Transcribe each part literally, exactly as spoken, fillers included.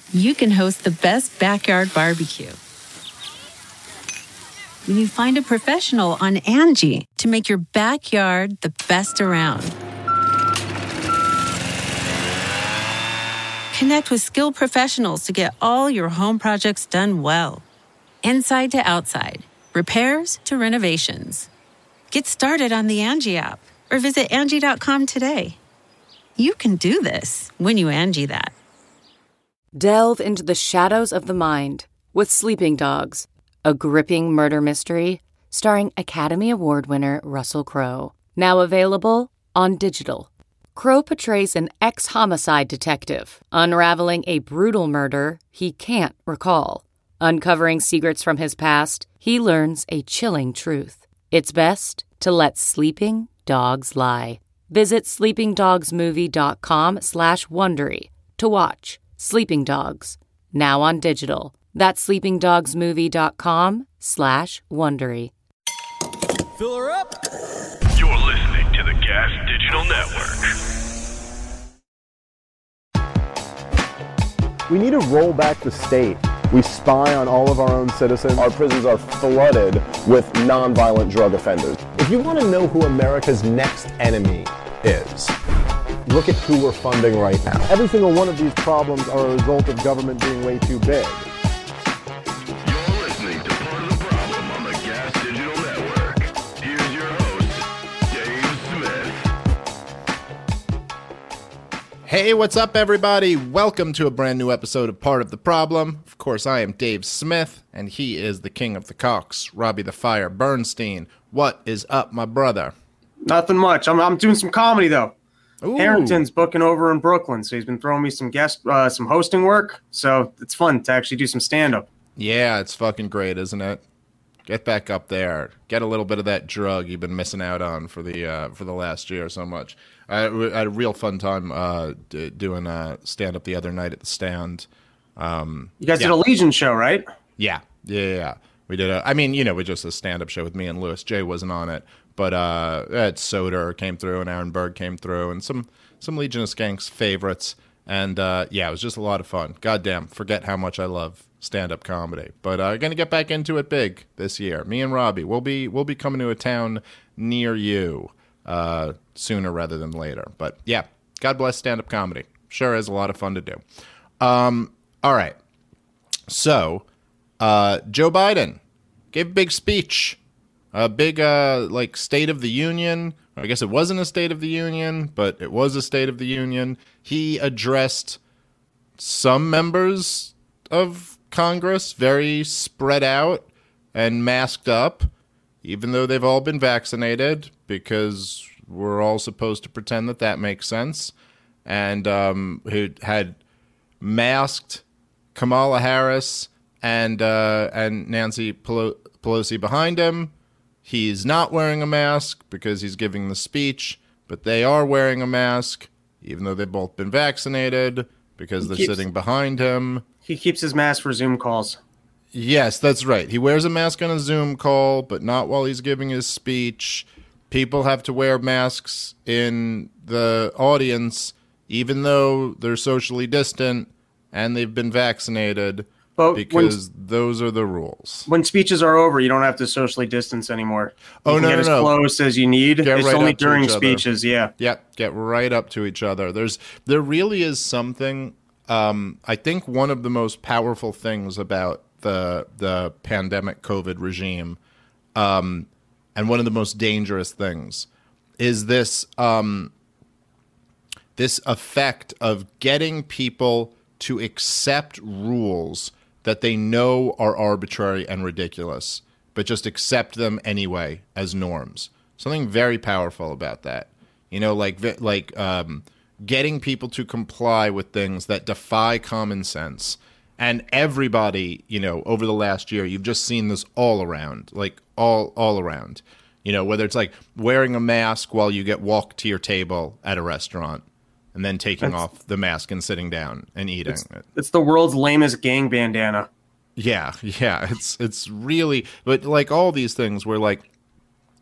you can host the best backyard barbecue. When you find a professional on Angie to make your backyard the best around. Connect with skilled professionals to get all your home projects done well. Inside to outside, repairs to renovations. Get started on the Angie app or visit Angie dot com today. You can do this when you Angie that. Delve into the shadows of the mind with Sleeping Dogs, a gripping murder mystery starring Academy Award winner Russell Crowe. Now available on digital. Crowe portrays an ex-homicide detective unraveling a brutal murder he can't recall. Uncovering secrets from his past, he learns a chilling truth. It's best to let sleeping dogs lie. Visit sleepingdogsmovie.com slash Wondery to watch Sleeping Dogs, now on digital. That's sleepingdogsmovie.com slash Wondery. Fill her up. You're listening to the Gas Digital Network. We need to roll back the state. We spy on all of our own citizens. Our prisons are flooded with nonviolent drug offenders. If you want to know who America's next enemy is, look at who we're funding right now. Every single one of these problems are a result of government being way too big. You're listening to Part of the Problem on the Gas Digital Network. Here's your host, Dave Smith. Hey, what's up, everybody? Welcome to a brand new episode of Part of the Problem. Of course, I am Dave Smith, and he is the king of the cocks, Robbie the Fire Bernstein. What is up, my brother? Nothing much. I'm I'm doing some comedy though. Ooh. Harrington's booking over in Brooklyn, so he's been throwing me some guest, uh, some hosting work. So it's fun to actually do some stand-up. Yeah, it's fucking great, isn't it? Get back up there. Get a little bit of that drug you've been missing out on for the uh, for the last year so much. I, I had a real fun time uh, d- doing uh, stand-up the other night at the Stand. Um, You guys yeah. did a Legion show, right? Yeah, yeah, yeah. yeah. We did a, I mean, you know, we just a stand-up show with me and Louis. Jay wasn't on it. But uh, Ed Soder came through, and Aaron Berg came through, and some some Legion of Skanks favorites. And uh, yeah, it was just a lot of fun. Goddamn, forget how much I love stand-up comedy. But uh, gonna get back into it big this year. Me and Robbie, we'll be we'll be coming to a town near you uh, sooner rather than later. But yeah, God bless stand-up comedy. Sure is a lot of fun to do. Um, all right, so uh, Joe Biden gave a big speech. A big, uh, like, State of the Union. I guess it wasn't a State of the Union, but it was a State of the Union. He addressed some members of Congress very spread out and masked up, even though they've all been vaccinated, because we're all supposed to pretend that that makes sense. And um, he had masked Kamala Harris and uh, and Nancy Pelo- Pelosi behind him. He's not wearing a mask because he's giving the speech, but they are wearing a mask, even though they've both been vaccinated, because He they're keeps- sitting behind him. He keeps his mask for Zoom calls. Yes, that's right. He wears a mask on a Zoom call, but not while he's giving his speech. People have to wear masks in the audience, even though they're socially distant and they've been vaccinated. But Because when, those are the rules. when speeches are over, you don't have to socially distance anymore. You Oh, can no, get no, as no. close as you need. Get It's right only up to during each other. speeches, yeah. Yep, get right up to each other. There's there really is something. Um, I think one of the most powerful things about the the pandemic COVID regime, um, and one of the most dangerous things, is this um, this effect of getting people to accept rules that they know are arbitrary and ridiculous, but just accept them anyway as norms. Something very powerful about that. You know, like like um, getting people to comply with things that defy common sense. And everybody, you know, over the last year, you've just seen this all around, like all all around. You know, whether it's like wearing a mask while you get walked to your table at a restaurant, and then taking That's, off the mask and sitting down and eating. It's, it's the world's lamest gang bandana. Yeah, yeah, it's it's really, but like all these things where like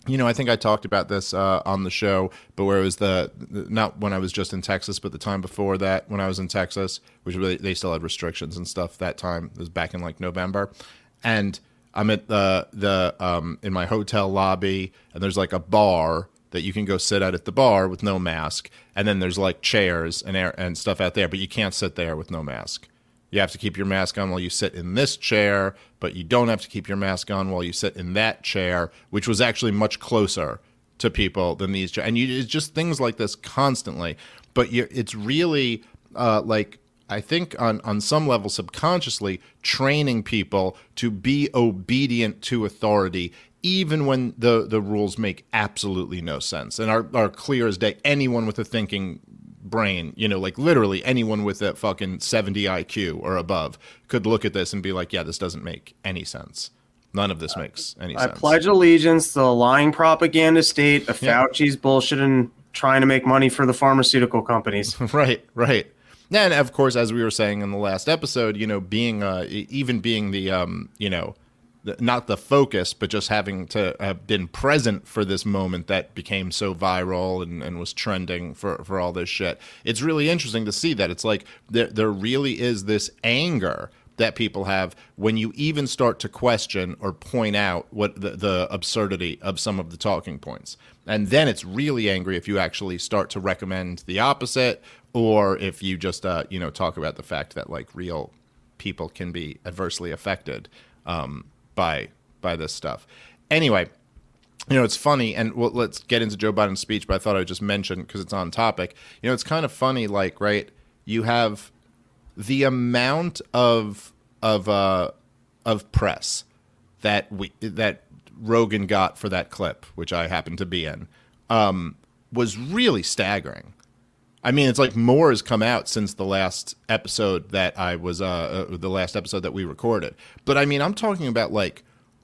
you know, I think I talked about this uh, on the show, but where it was the, not when I was just in Texas, but the time before that when I was in Texas, which really, they still had restrictions and stuff that time. It was back in like November. And I'm at the, the um, in my hotel lobby, and there's like a bar that you can go sit at at the bar with no mask. And then there's like chairs and air and stuff out there, but you can't sit there with no mask. You have to keep your mask on while you sit in this chair, but you don't have to keep your mask on while you sit in that chair, which was actually much closer to people than these chairs. And you, it's just things like this constantly. But you, it's really uh, like, I think on, on some level subconsciously training people to be obedient to authority, even when the, the rules make absolutely no sense and are, are clear as day. Anyone with a thinking brain, you know, like literally anyone with a fucking seventy I Q or above could look at this and be like, yeah, this doesn't make any sense. None of this makes any I sense. I pledge allegiance to the lying propaganda state of Yeah. Fauci's bullshit and trying to make money for the pharmaceutical companies. Right, right. And of course, as we were saying in the last episode, you know, being uh, e- even being the, um, you know, the, not the focus, but just having to have been present for this moment that became so viral and, and was trending for, for all this shit. It's really interesting to see that. It's like there, there really is this anger that people have when you even start to question or point out what the, the absurdity of some of the talking points. And then it's really angry if you actually start to recommend the opposite, or if you just, uh, you know, talk about the fact that like real people can be adversely affected um, by by this stuff. Anyway, you know, it's funny, and well, let's get into Joe Biden's speech, but I thought I would just mention because it's on topic. You know, it's kind of funny, like, right, you have the amount of of uh, of press that we that Rogan got for that clip, which I happened to be in, um, was really staggering. I mean, it's like more has come out since the last episode that I was, uh, uh, the last episode that we recorded. But I mean, I'm talking about like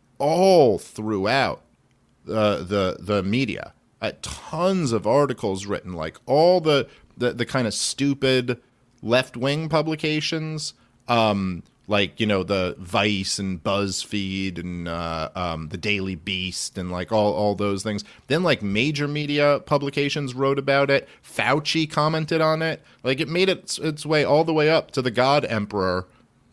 all throughout uh, the the media, uh, tons of articles written, like all the the, the kind of stupid left wing publications, um, like, you know, the Vice and BuzzFeed and uh, um, the Daily Beast and like all, all those things. Then like major media publications wrote about it. Fauci commented on it. Like it made its, its way all the way up to the God Emperor,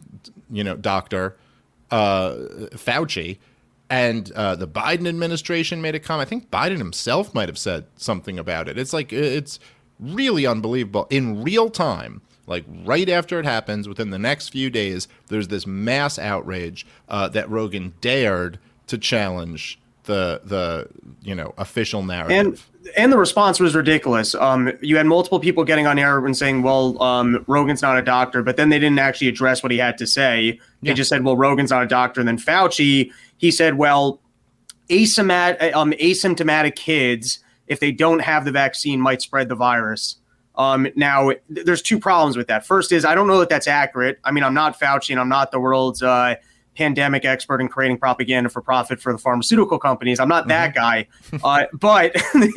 you know, Doctor uh, Fauci. And uh, the Biden administration made a comment. I think Biden himself might have said something about it. It's like, it's really unbelievable. In real time, like right after it happens, within the next few days, there's this mass outrage uh, that Rogan dared to challenge the the you know official narrative. And and the response was ridiculous. Um, you had multiple people getting on air and saying, "Well, um, Rogan's not a doctor," but then they didn't actually address what he had to say. They Yeah. just said, "Well, Rogan's not a doctor." And then Fauci, he said, "Well, asymptomatic, um, asymptomatic kids, if they don't have the vaccine, might spread the virus." Um, now, th- there's two problems with that. First is I don't know that that's accurate. I mean, I'm not Fauci and I'm not the world's uh, pandemic expert in creating propaganda for profit for the pharmaceutical companies. I'm not that guy. Uh, but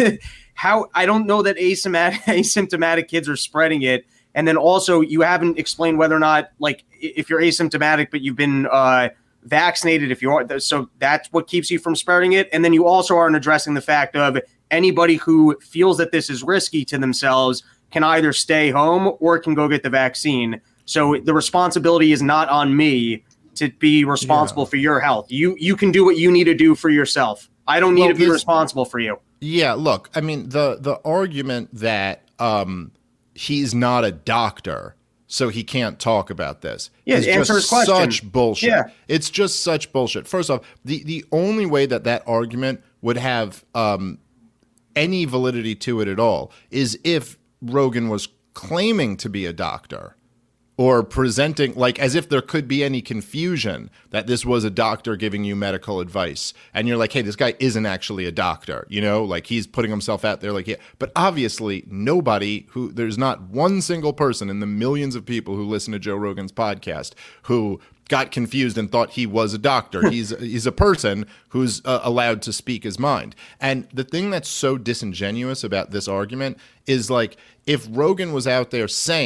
how I don't know that asymptomatic, asymptomatic kids are spreading it. And then also you haven't explained whether or not, like, if you're asymptomatic, but you've been uh, vaccinated, if you are, so that's what keeps you from spreading it. And then you also aren't addressing the fact of anybody who feels that this is risky to themselves can either stay home or can go get the vaccine. So the responsibility is not on me to be responsible Yeah. for your health. You you can do what you need to do for yourself. I don't need Well, to be this- responsible for you. Yeah, look, I mean, the the argument that um, he's not a doctor, so he can't talk about this. Yeah, is answer just his question. such bullshit. Yeah. It's just such bullshit. First off, the, the only way that that argument would have um, any validity to it at all is if Rogan was claiming to be a doctor or presenting, like, as if there could be any confusion that this was a doctor giving you medical advice. And you're like, hey, this guy isn't actually a doctor, you know, like he's putting himself out there like, yeah. But obviously nobody who, there's not one single person in the millions of people who listen to Joe Rogan's podcast who got confused and thought he was a doctor. He's he's a person who's uh, allowed to speak his mind. And the thing that's so disingenuous about this argument is, like, if Rogan was out there saying,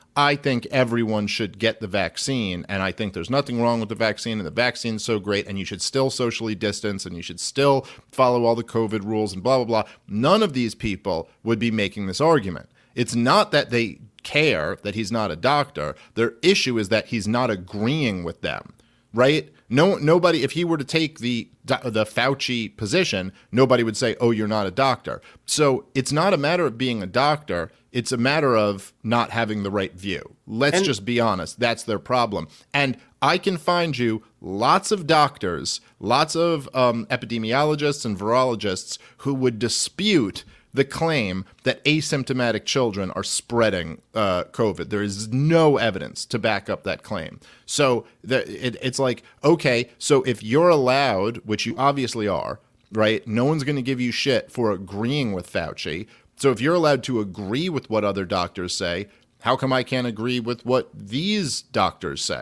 I think everyone should get the vaccine, and I think there's nothing wrong with the vaccine, and the vaccine's so great, and you should still socially distance, and you should still follow all the COVID rules, and blah, blah, blah. None of these people would be making this argument. It's not that they care that he's not a doctor. Their issue is that he's not agreeing with them, right? No, nobody, if he were to take the the Fauci position, nobody would say, oh, you're not a doctor. So it's not a matter of being a doctor. It's a matter of not having the right view. Let's and, just be honest. That's their problem. And I can find you lots of doctors, lots of um, epidemiologists and virologists who would dispute the claim that asymptomatic children are spreading uh, COVID. There is no evidence to back up that claim. So the, it, it's like, okay, so if you're allowed, which you obviously are, right? No one's going to give you shit for agreeing with Fauci. So if you're allowed to agree with what other doctors say, how come I can't agree with what these doctors say?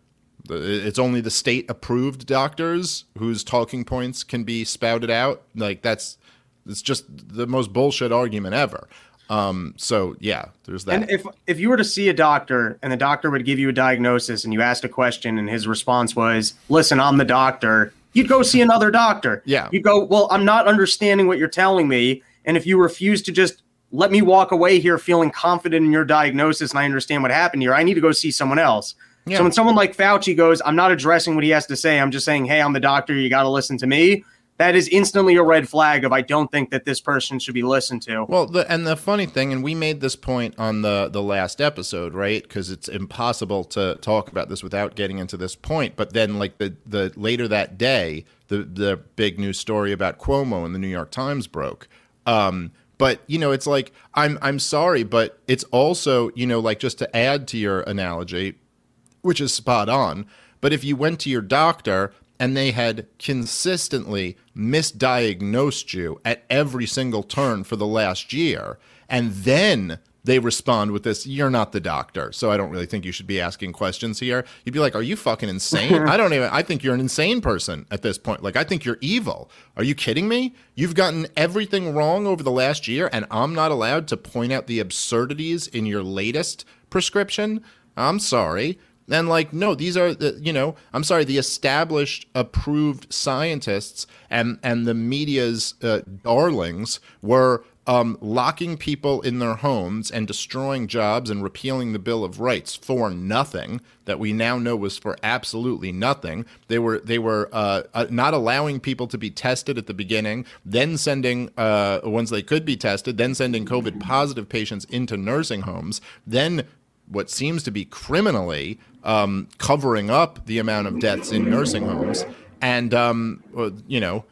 It's only the state-approved doctors whose talking points can be spouted out. Like, that's... It's just the most bullshit argument ever. Um, so, yeah, there's that. And if if you were to see a doctor and the doctor would give you a diagnosis and you asked a question and his response was, listen, I'm the doctor, you'd go see another doctor. Yeah. You'd go, well, I'm not understanding what you're telling me. And if you refuse to just let me walk away here feeling confident in your diagnosis and I understand what happened here, I need to go see someone else. Yeah. So when someone like Fauci goes, I'm not addressing what he has to say, I'm just saying, hey, I'm the doctor, you got to listen to me. That is instantly a red flag of I don't think that this person should be listened to. Well, the, and the funny thing, and we made this point on the, the last episode, right? Because it's impossible to talk about this without getting into this point. But then, like the, the later that day, the the big news story about Cuomo in the New York Times broke. Um, but you know, it's like I'm I'm sorry, but it's also, you know, like just to add to your analogy, which is spot on. But if you went to your doctor and they had consistently misdiagnosed you at every single turn for the last year, and then they respond with this, you're not the doctor, so I don't really think you should be asking questions here. You'd be like, are you fucking insane? I don't even, I think you're an insane person at this point. Like, I think you're evil. Are you kidding me? You've gotten everything wrong over the last year, and I'm not allowed to point out the absurdities in your latest prescription? I'm sorry. And like, no, these are the, you know, I'm sorry, the established, approved scientists and, and the media's uh, darlings were um, locking people in their homes and destroying jobs and repealing the Bill of Rights for nothing that we now know was for absolutely nothing. They were they were uh, uh, not allowing people to be tested at the beginning, then sending uh, once they could be tested, then sending COVID positive patients into nursing homes, then what seems to be criminally um, covering up the amount of deaths in nursing homes. And, um, you know,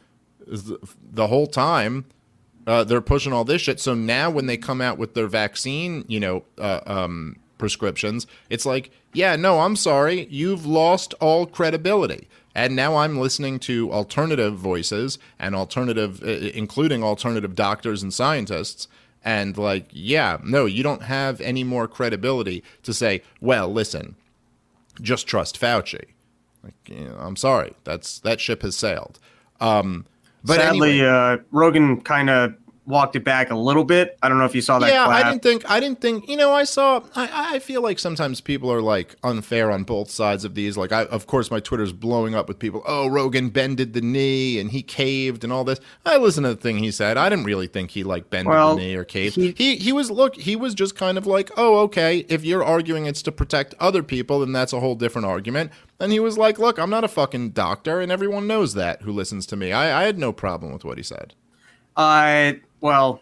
the whole time uh, they're pushing all this shit. So now when they come out with their vaccine, you know, uh, um, prescriptions, it's like, yeah, no, I'm sorry. You've lost all credibility. And now I'm listening to alternative voices and alternative, uh, including alternative doctors and scientists. And like, yeah, no, you don't have any more credibility to say, well, listen, just trust Fauci. Like, you know, I'm sorry, that's that ship has sailed. Um, but sadly, anyway, uh, Rogan kind of walked it back a little bit. I don't know if you saw that. Yeah, clap. I didn't think. I didn't think. You know, I saw. I, I feel like sometimes people are like unfair on both sides of these. Like, I, of course, my Twitter's blowing up with people. Oh, Rogan bended the knee and he caved and all this. I listened to the thing he said. I didn't really think he like bended well, the knee or caved. He, he he was look. He was just kind of like, oh, okay. If you're arguing it's to protect other people, then that's a whole different argument. And he was like, look, I'm not a fucking doctor, and everyone knows that who listens to me. I, I had no problem with what he said. I uh, well.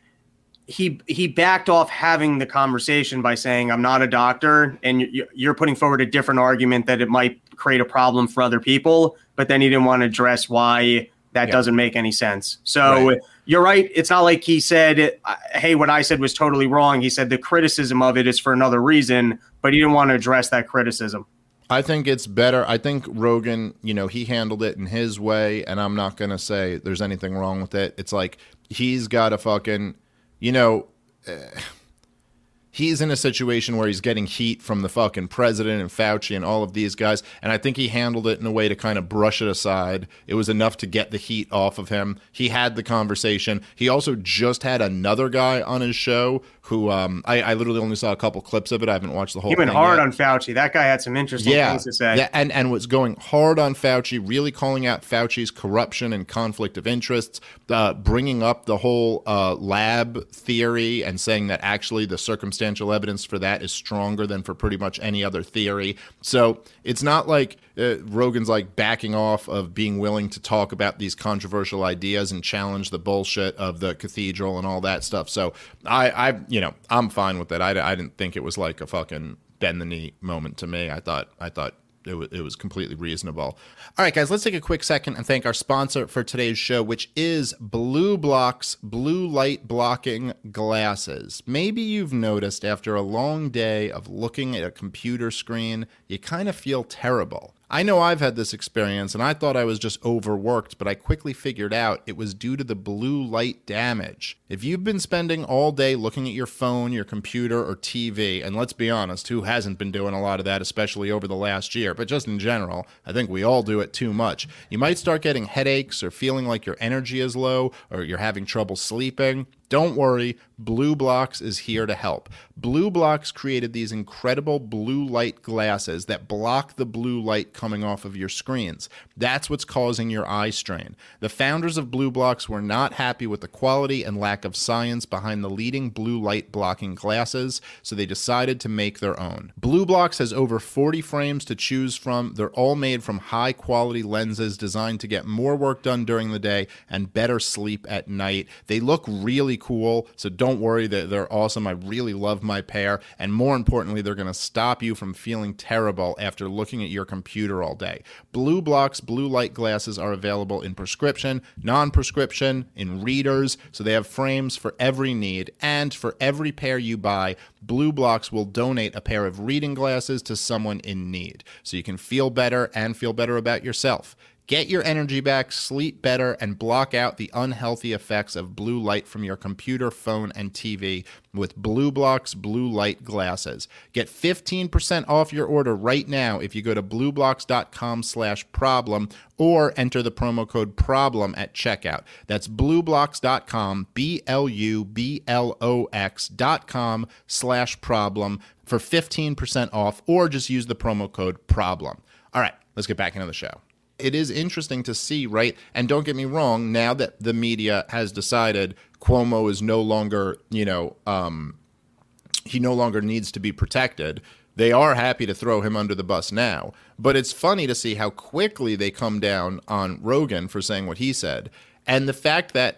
He he backed off having the conversation by saying, I'm not a doctor, and you're putting forward a different argument that it might create a problem for other people, but then he didn't want to address why that yeah. doesn't make any sense. So right. You're right. It's not like he said, hey, what I said was totally wrong. He said the criticism of it is for another reason, but he didn't want to address that criticism. I think it's better. I think Rogan, you know, he handled it in his way, and I'm not going to say there's anything wrong with it. It's like he's got a fucking... You know, uh, he's in a situation where he's getting heat from the fucking president and Fauci and all of these guys, and I think he handled it in a way to kind of brush it aside. It was enough to get the heat off of him. He had the conversation. He also just had another guy on his show who um, I, I literally only saw a couple clips of it. I haven't watched the whole He thing went hard yet. on Fauci. That guy had some interesting Yeah, things to say. yeah, and, and was going hard on Fauci, really calling out Fauci's corruption and conflict of interests, uh, bringing up the whole uh, lab theory and saying that actually the circumstantial evidence for that is stronger than for pretty much any other theory. So it's not like uh, Rogan's like backing off of being willing to talk about these controversial ideas and challenge the bullshit of the cathedral and all that stuff. So I, I you know, I'm fine with that. I, I didn't think it was like a fucking bend the knee moment to me. I thought, I thought it was, it was completely reasonable. All right, guys, let's take a quick second and thank our sponsor for today's show, which is BlueBlock's blue light blocking glasses. Maybe you've noticed after a long day of looking at a computer screen, you kind of feel terrible. I know I've had this experience, and I thought I was just overworked, but I quickly figured out it was due to the blue light damage. If you've been spending all day looking at your phone, your computer, or T V, and let's be honest, who hasn't been doing a lot of that, especially over the last year, but just in general, I think we all do it too much. You might start getting headaches or feeling like your energy is low or you're having trouble sleeping. Don't worry, BlueBlocks is here to help. BlueBlocks created these incredible blue light glasses that block the blue light coming off of your screens. That's what's causing your eye strain. The founders of BlueBlocks were not happy with the quality and lack of science behind the leading blue light blocking glasses, so they decided to make their own. BlueBlocks has over forty frames to choose from. They're all made from high quality lenses designed to get more work done during the day and better sleep at night. They look really cool, so don't worry, they're, they're awesome. I really love my pair, and more importantly, they're going to stop you from feeling terrible after looking at your computer all day. BlueBlock's blue light glasses are available in prescription, non-prescription, in readers, so they have frames for every need, and for every pair you buy, BlueBlocks will donate a pair of reading glasses to someone in need, so you can feel better and feel better about yourself. Get your energy back, sleep better, and block out the unhealthy effects of blue light from your computer, phone, and T V with BlueBlock's blue light glasses. Get fifteen percent off your order right now if you go to blueblocks.com slash problem or enter the promo code problem at checkout. That's blueblocks.com, B L U B L O X dot com slash problem for fifteen percent off, or just use the promo code problem. All right, let's get back into the show. It is interesting to see, right? And don't get me wrong, now that the media has decided Cuomo is no longer, you know, um, he no longer needs to be protected, they are happy to throw him under the bus now. But it's funny to see how quickly they come down on Rogan for saying what he said. And the fact that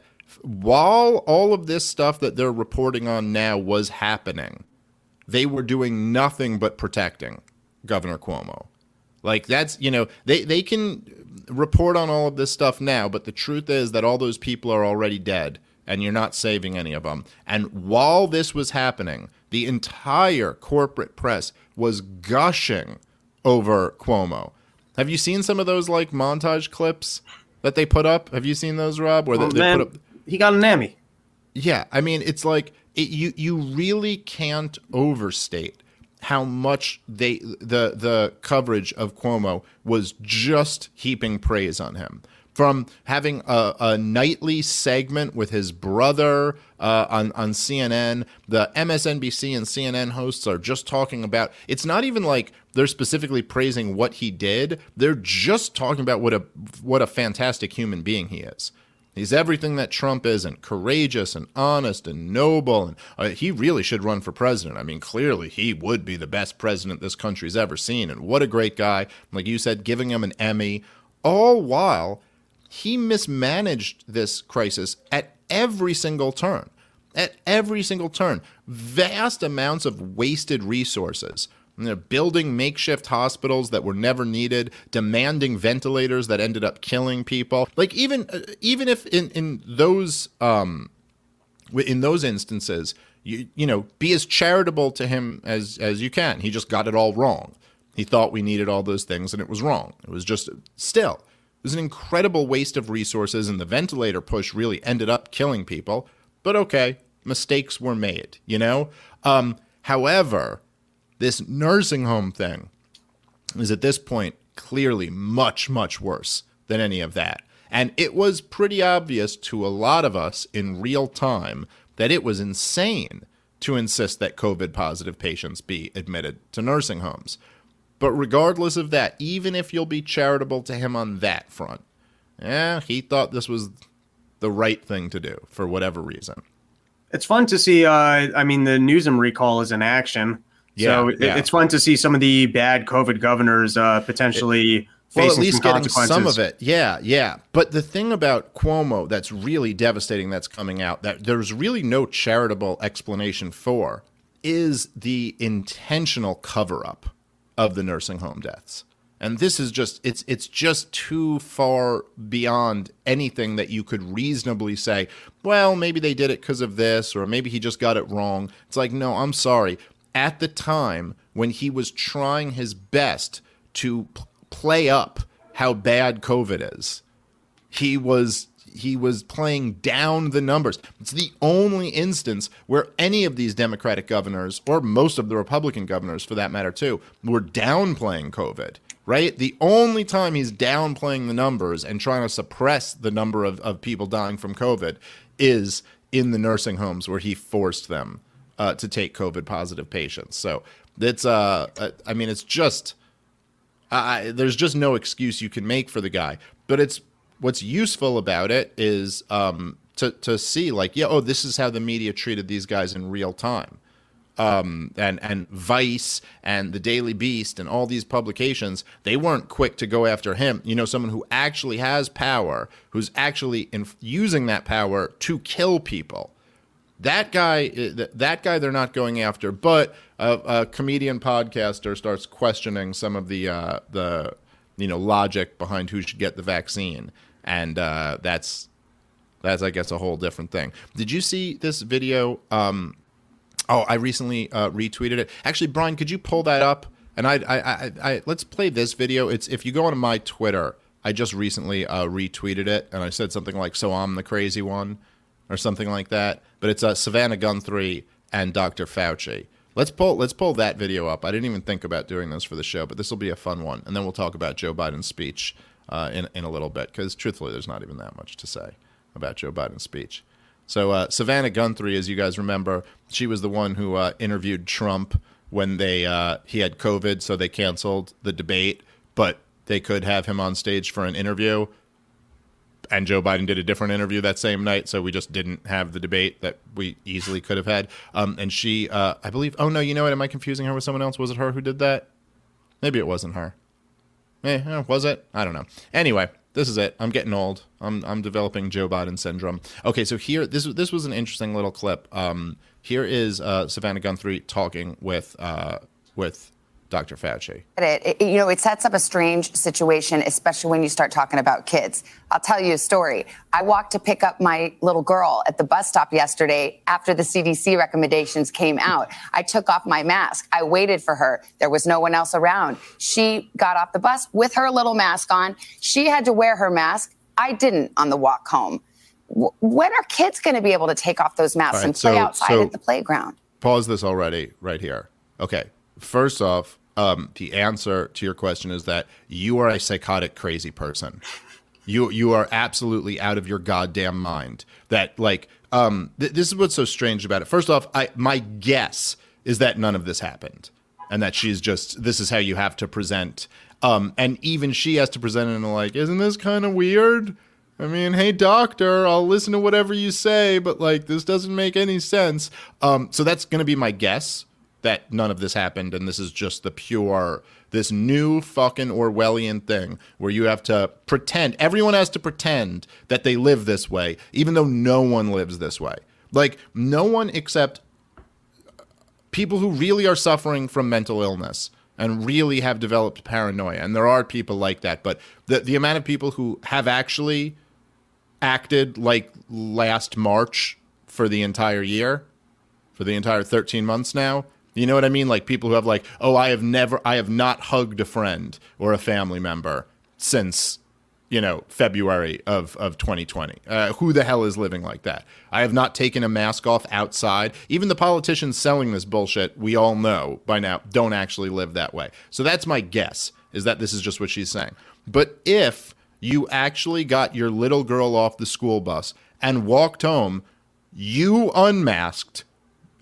while all of this stuff that they're reporting on now was happening, they were doing nothing but protecting Governor Cuomo. Like, that's, you know, they, they can report on all of this stuff now, but the truth is that all those people are already dead, and you're not saving any of them. And while this was happening, the entire corporate press was gushing over Cuomo. Have you seen some of those, like, montage clips that they put up? Have you seen those, Rob? Where Oh, they, they man, put up... he got an Emmy. Yeah, I mean, it's like, it, you, you really can't overstate how much they the the coverage of Cuomo was just heaping praise on him. From having a, a nightly segment with his brother uh, on, on C N N, the M S N B C and C N N hosts are just talking about, it's not even like they're specifically praising what he did, they're just talking about what a what a fantastic human being he is. He's everything that Trump isn't, courageous and honest and noble. And uh, he really should run for president. I mean, clearly he would be the best president this country's ever seen. And what a great guy. Like you said, giving him an Emmy, all while he mismanaged this crisis at every single turn. At every single turn. Vast amounts of wasted resources. You know, building makeshift hospitals that were never needed, demanding ventilators that ended up killing people. Like even uh, even if in in those um in those instances, you you know, be as charitable to him as as you can. He just got it all wrong. He thought we needed all those things, and it was wrong. It was just still it was an incredible waste of resources, and the ventilator push really ended up killing people. But okay, mistakes were made. You know, um, however. This nursing home thing is at this point clearly much, much worse than any of that. And it was pretty obvious to a lot of us in real time that it was insane to insist that COVID positive patients be admitted to nursing homes. But regardless of that, even if you'll be charitable to him on that front, yeah, he thought this was the right thing to do for whatever reason. It's fun to see. Uh, I mean, the Newsom recall is in action. Yeah, so yeah. it's fun to see some of the bad COVID governors uh, potentially it, well, facing at least some getting consequences. some of it. Yeah, yeah. But the thing about Cuomo that's really devastating that's coming out, that there's really no charitable explanation for, is the intentional cover-up of the nursing home deaths. And this is just, it's it's just too far beyond anything that you could reasonably say, well, maybe they did it because of this, or maybe he just got it wrong. It's like, no, I'm sorry. At the time when he was trying his best to p- play up how bad COVID is, he was he was playing down the numbers. It's the only instance where any of these Democratic governors, or most of the Republican governors for that matter too, were downplaying COVID, right? The only time he's downplaying the numbers and trying to suppress the number of, of people dying from COVID is in the nursing homes where he forced them Uh, to take COVID positive patients. So it's, uh, I mean, it's just, uh, there's just no excuse you can make for the guy. But it's, what's useful about it is um, to, to see like, yeah, oh, this is how the media treated these guys in real time. Um, and, and Vice and the Daily Beast and all these publications, they weren't quick to go after him. You know, someone who actually has power, who's actually inf- using that power to kill people. That guy, that guy, they're not going after. But a, a comedian podcaster starts questioning some of the uh, the you know logic behind who should get the vaccine, and uh, that's that's I guess a whole different thing. Did you see this video? Um, oh, I recently uh, retweeted it. Actually, Brian, could you pull that up? And I, I, I, I let's play this video. It's if you go onto my Twitter, I just recently uh, retweeted it, and I said something like, "So I'm the crazy one," or something like that. But it's uh, Savannah Guthrie and Doctor Fauci. Let's pull let's pull that video up. I didn't even think about doing this for the show, but this will be a fun one. And then we'll talk about Joe Biden's speech uh, in, in a little bit, because truthfully, there's not even that much to say about Joe Biden's speech. So uh, Savannah Guthrie, as you guys remember, she was the one who uh, interviewed Trump when they uh, he had COVID, so they canceled the debate, but they could have him on stage for an interview. And Joe Biden did a different interview that same night, so we just didn't have the debate that we easily could have had. Um, and she, uh, I believe, oh, no, you know what? Am I confusing her with someone else? Was it her who did that? Maybe it wasn't her. Eh, was it? I don't know. Anyway, this is it. I'm getting old. I'm I'm developing Joe Biden syndrome. Okay, so here, this, this was an interesting little clip. Um, here is uh, Savannah Guthrie talking with uh, with Doctor Fauci. It, it, you know, it sets up a strange situation, especially when you start talking about kids. I'll tell you a story. I walked to pick up my little girl at the bus stop yesterday after the C D C recommendations came out. I took off my mask. I waited for her. There was no one else around. She got off the bus with her little mask on. She had to wear her mask. I didn't on the walk home. W- when are kids going to be able to take off those masks right, and play so, outside so at the playground? Pause this already right here. Okay. First off, Um, the answer to your question is that you are a psychotic, crazy person. You you are absolutely out of your goddamn mind. That like um, th- this is what's so strange about it. First off, I my guess is that none of this happened, and that she's just this is how you have to present. Um, and even she has to present it in like, isn't this kind of weird? I mean, hey doctor, I'll listen to whatever you say, but like this doesn't make any sense. Um, so that's gonna be my guess, that none of this happened, and this is just the pure, this new fucking Orwellian thing where you have to pretend, everyone has to pretend that they live this way, even though no one lives this way. Like, no one except people who really are suffering from mental illness and really have developed paranoia, and there are people like that, but the, the amount of people who have actually acted like last March for the entire year, for the entire thirteen months now, you know what I mean? Like people who have like, oh, I have never, I have not hugged a friend or a family member since, you know, February of, of twenty twenty. Uh, who the hell is living like that? I have not taken a mask off outside. Even the politicians selling this bullshit, we all know by now, don't actually live that way. So that's my guess, is that this is just what she's saying. But if you actually got your little girl off the school bus and walked home, you unmasked,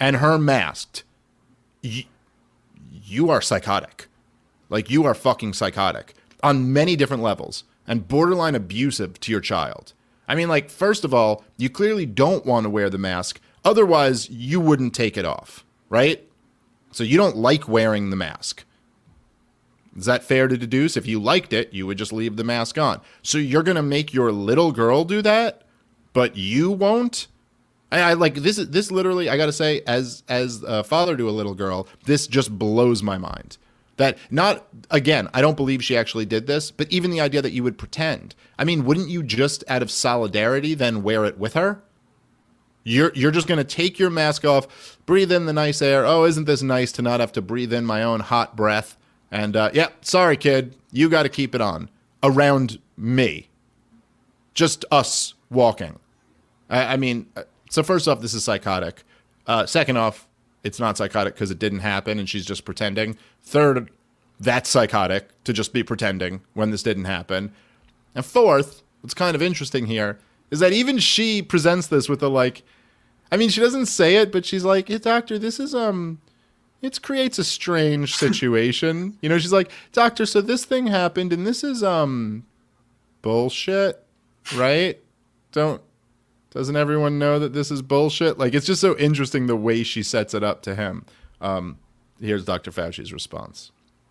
and her masked, you, you are psychotic. Like, you are fucking psychotic on many different levels and borderline abusive to your child. I mean, like, first of all, you clearly don't want to wear the mask. Otherwise, you wouldn't take it off, right? So you don't like wearing the mask. Is that fair to deduce? If you liked it, you would just leave the mask on. So you're going to make your little girl do that, but you won't? I, I like this. This literally, I got to say, as as a father to a little girl, this just blows my mind. That not, again, I don't believe she actually did this, but even the idea that you would pretend. I mean, wouldn't you just out of solidarity then wear it with her? You're you're just going to take your mask off, breathe in the nice air. Oh, isn't this nice to not have to breathe in my own hot breath? And, uh, yeah, sorry, kid, you got to keep it on around me. Just us walking. I, I mean, so first off, this is psychotic. Uh, second off, it's not psychotic because it didn't happen and she's just pretending. Third, that's psychotic to just be pretending when this didn't happen. And fourth, what's kind of interesting here is that even she presents this with a, like, I mean, she doesn't say it, but she's like, hey, doctor, this is, um, it creates a strange situation. You know, she's like, doctor, so this thing happened and this is, um, bullshit, right? Don't, doesn't everyone know that this is bullshit? Like, it's just so interesting the way she sets it up to him. Um, here's Doctor Fauci's response.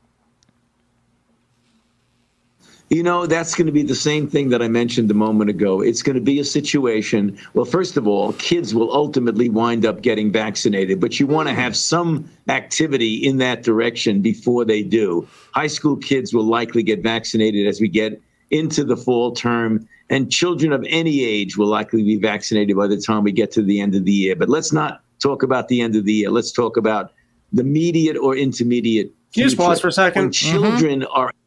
You know, that's going to be the same thing that I mentioned a moment ago. It's going to be a situation. Well, first of all, kids will ultimately wind up getting vaccinated, but you want to have some activity in that direction before they do. High school kids will likely get vaccinated as we get into the fall term, and children of any age will likely be vaccinated by the time we get to the end of the year. But let's not talk about the end of the year. Let's talk about the immediate or intermediate future. Can you just pause for a second? When children mm-hmm. are...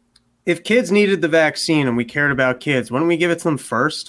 If kids needed the vaccine and we cared about kids, wouldn't we give it to them first?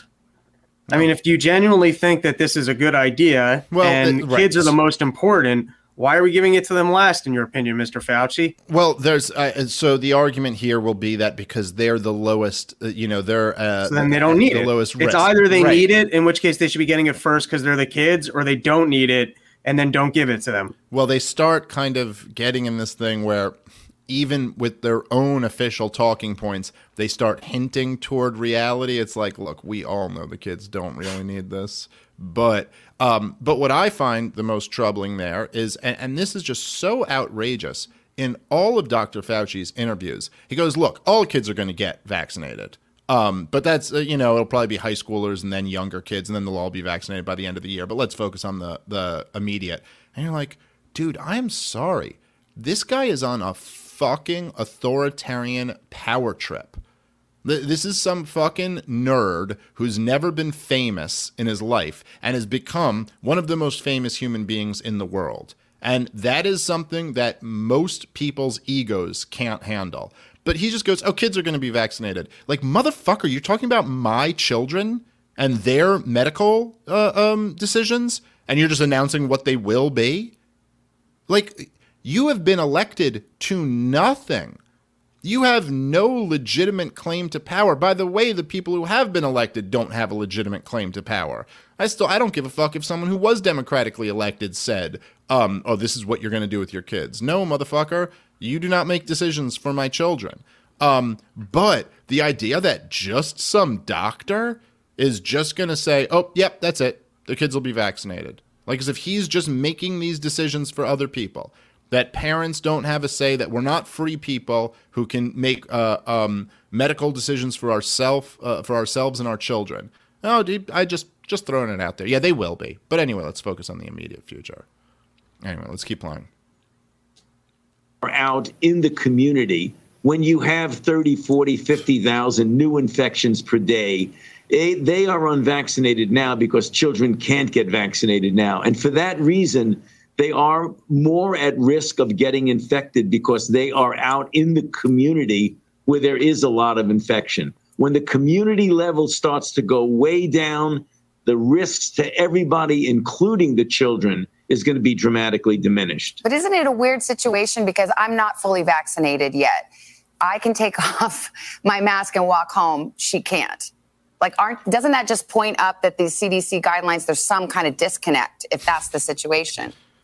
I mean, if you genuinely think that this is a good idea well, and it, right. kids are the most important, why are we giving it to them last, in your opinion, Mister Fauci? Well, there's uh, so the argument here will be that because they're the lowest, uh, you know, they're uh, so then they don't need the it. Lowest it's risk. Either they right. need it, in which case they should be getting it first because they're the kids, or they don't need it and then don't give it to them. Well, they start kind of getting in this thing where even with their own official talking points, they start hinting toward reality. It's like, look, we all know the kids don't really need this. But um, but what I find the most troubling there is, and, and this is just so outrageous, in all of Doctor Fauci's interviews, he goes, look, all kids are going to get vaccinated. Um, but that's, uh, you know, it'll probably be high schoolers and then younger kids, and then they'll all be vaccinated by the end of the year. But let's focus on the, the immediate. And you're like, dude, I'm sorry. This guy is on a fucking authoritarian power trip. This is some fucking nerd who's never been famous in his life and has become one of the most famous human beings in the world. And that is something that most people's egos can't handle. But he just goes, oh, kids are going to be vaccinated. Like, motherfucker, you're talking about my children and their medical uh, um, decisions, and you're just announcing what they will be? Like, you have been elected to nothing. You have no legitimate claim to power. By the way, the people who have been elected don't have a legitimate claim to power. I still, I don't give a fuck if someone who was democratically elected said, um, oh, this is what you're going to do with your kids. No, motherfucker, you do not make decisions for my children. Um, but the idea that just some doctor is just going to say, oh, yep, that's it. The kids will be vaccinated. Like, as if he's just making these decisions for other people. That parents don't have a say, that we're not free people who can make uh, um, medical decisions for ourself, uh, for ourselves and our children. Oh, dude, I just just throwing it out there. Yeah, they will be. But anyway, let's focus on the immediate future. Anyway, let's keep playing. Out in the community, when you have thirty, forty, fifty thousand new infections per day, they, they are unvaccinated now because children can't get vaccinated now. And for that reason, they are more at risk of getting infected because they are out in the community where there is a lot of infection. When the community level starts to go way down, the risks to everybody, including the children, is going to be dramatically diminished. But isn't it a weird situation because I'm not fully vaccinated yet? I can take off my mask and walk home. She can't. Like, aren't doesn't that just point up that these C D C guidelines, there's some kind of disconnect if that's the situation?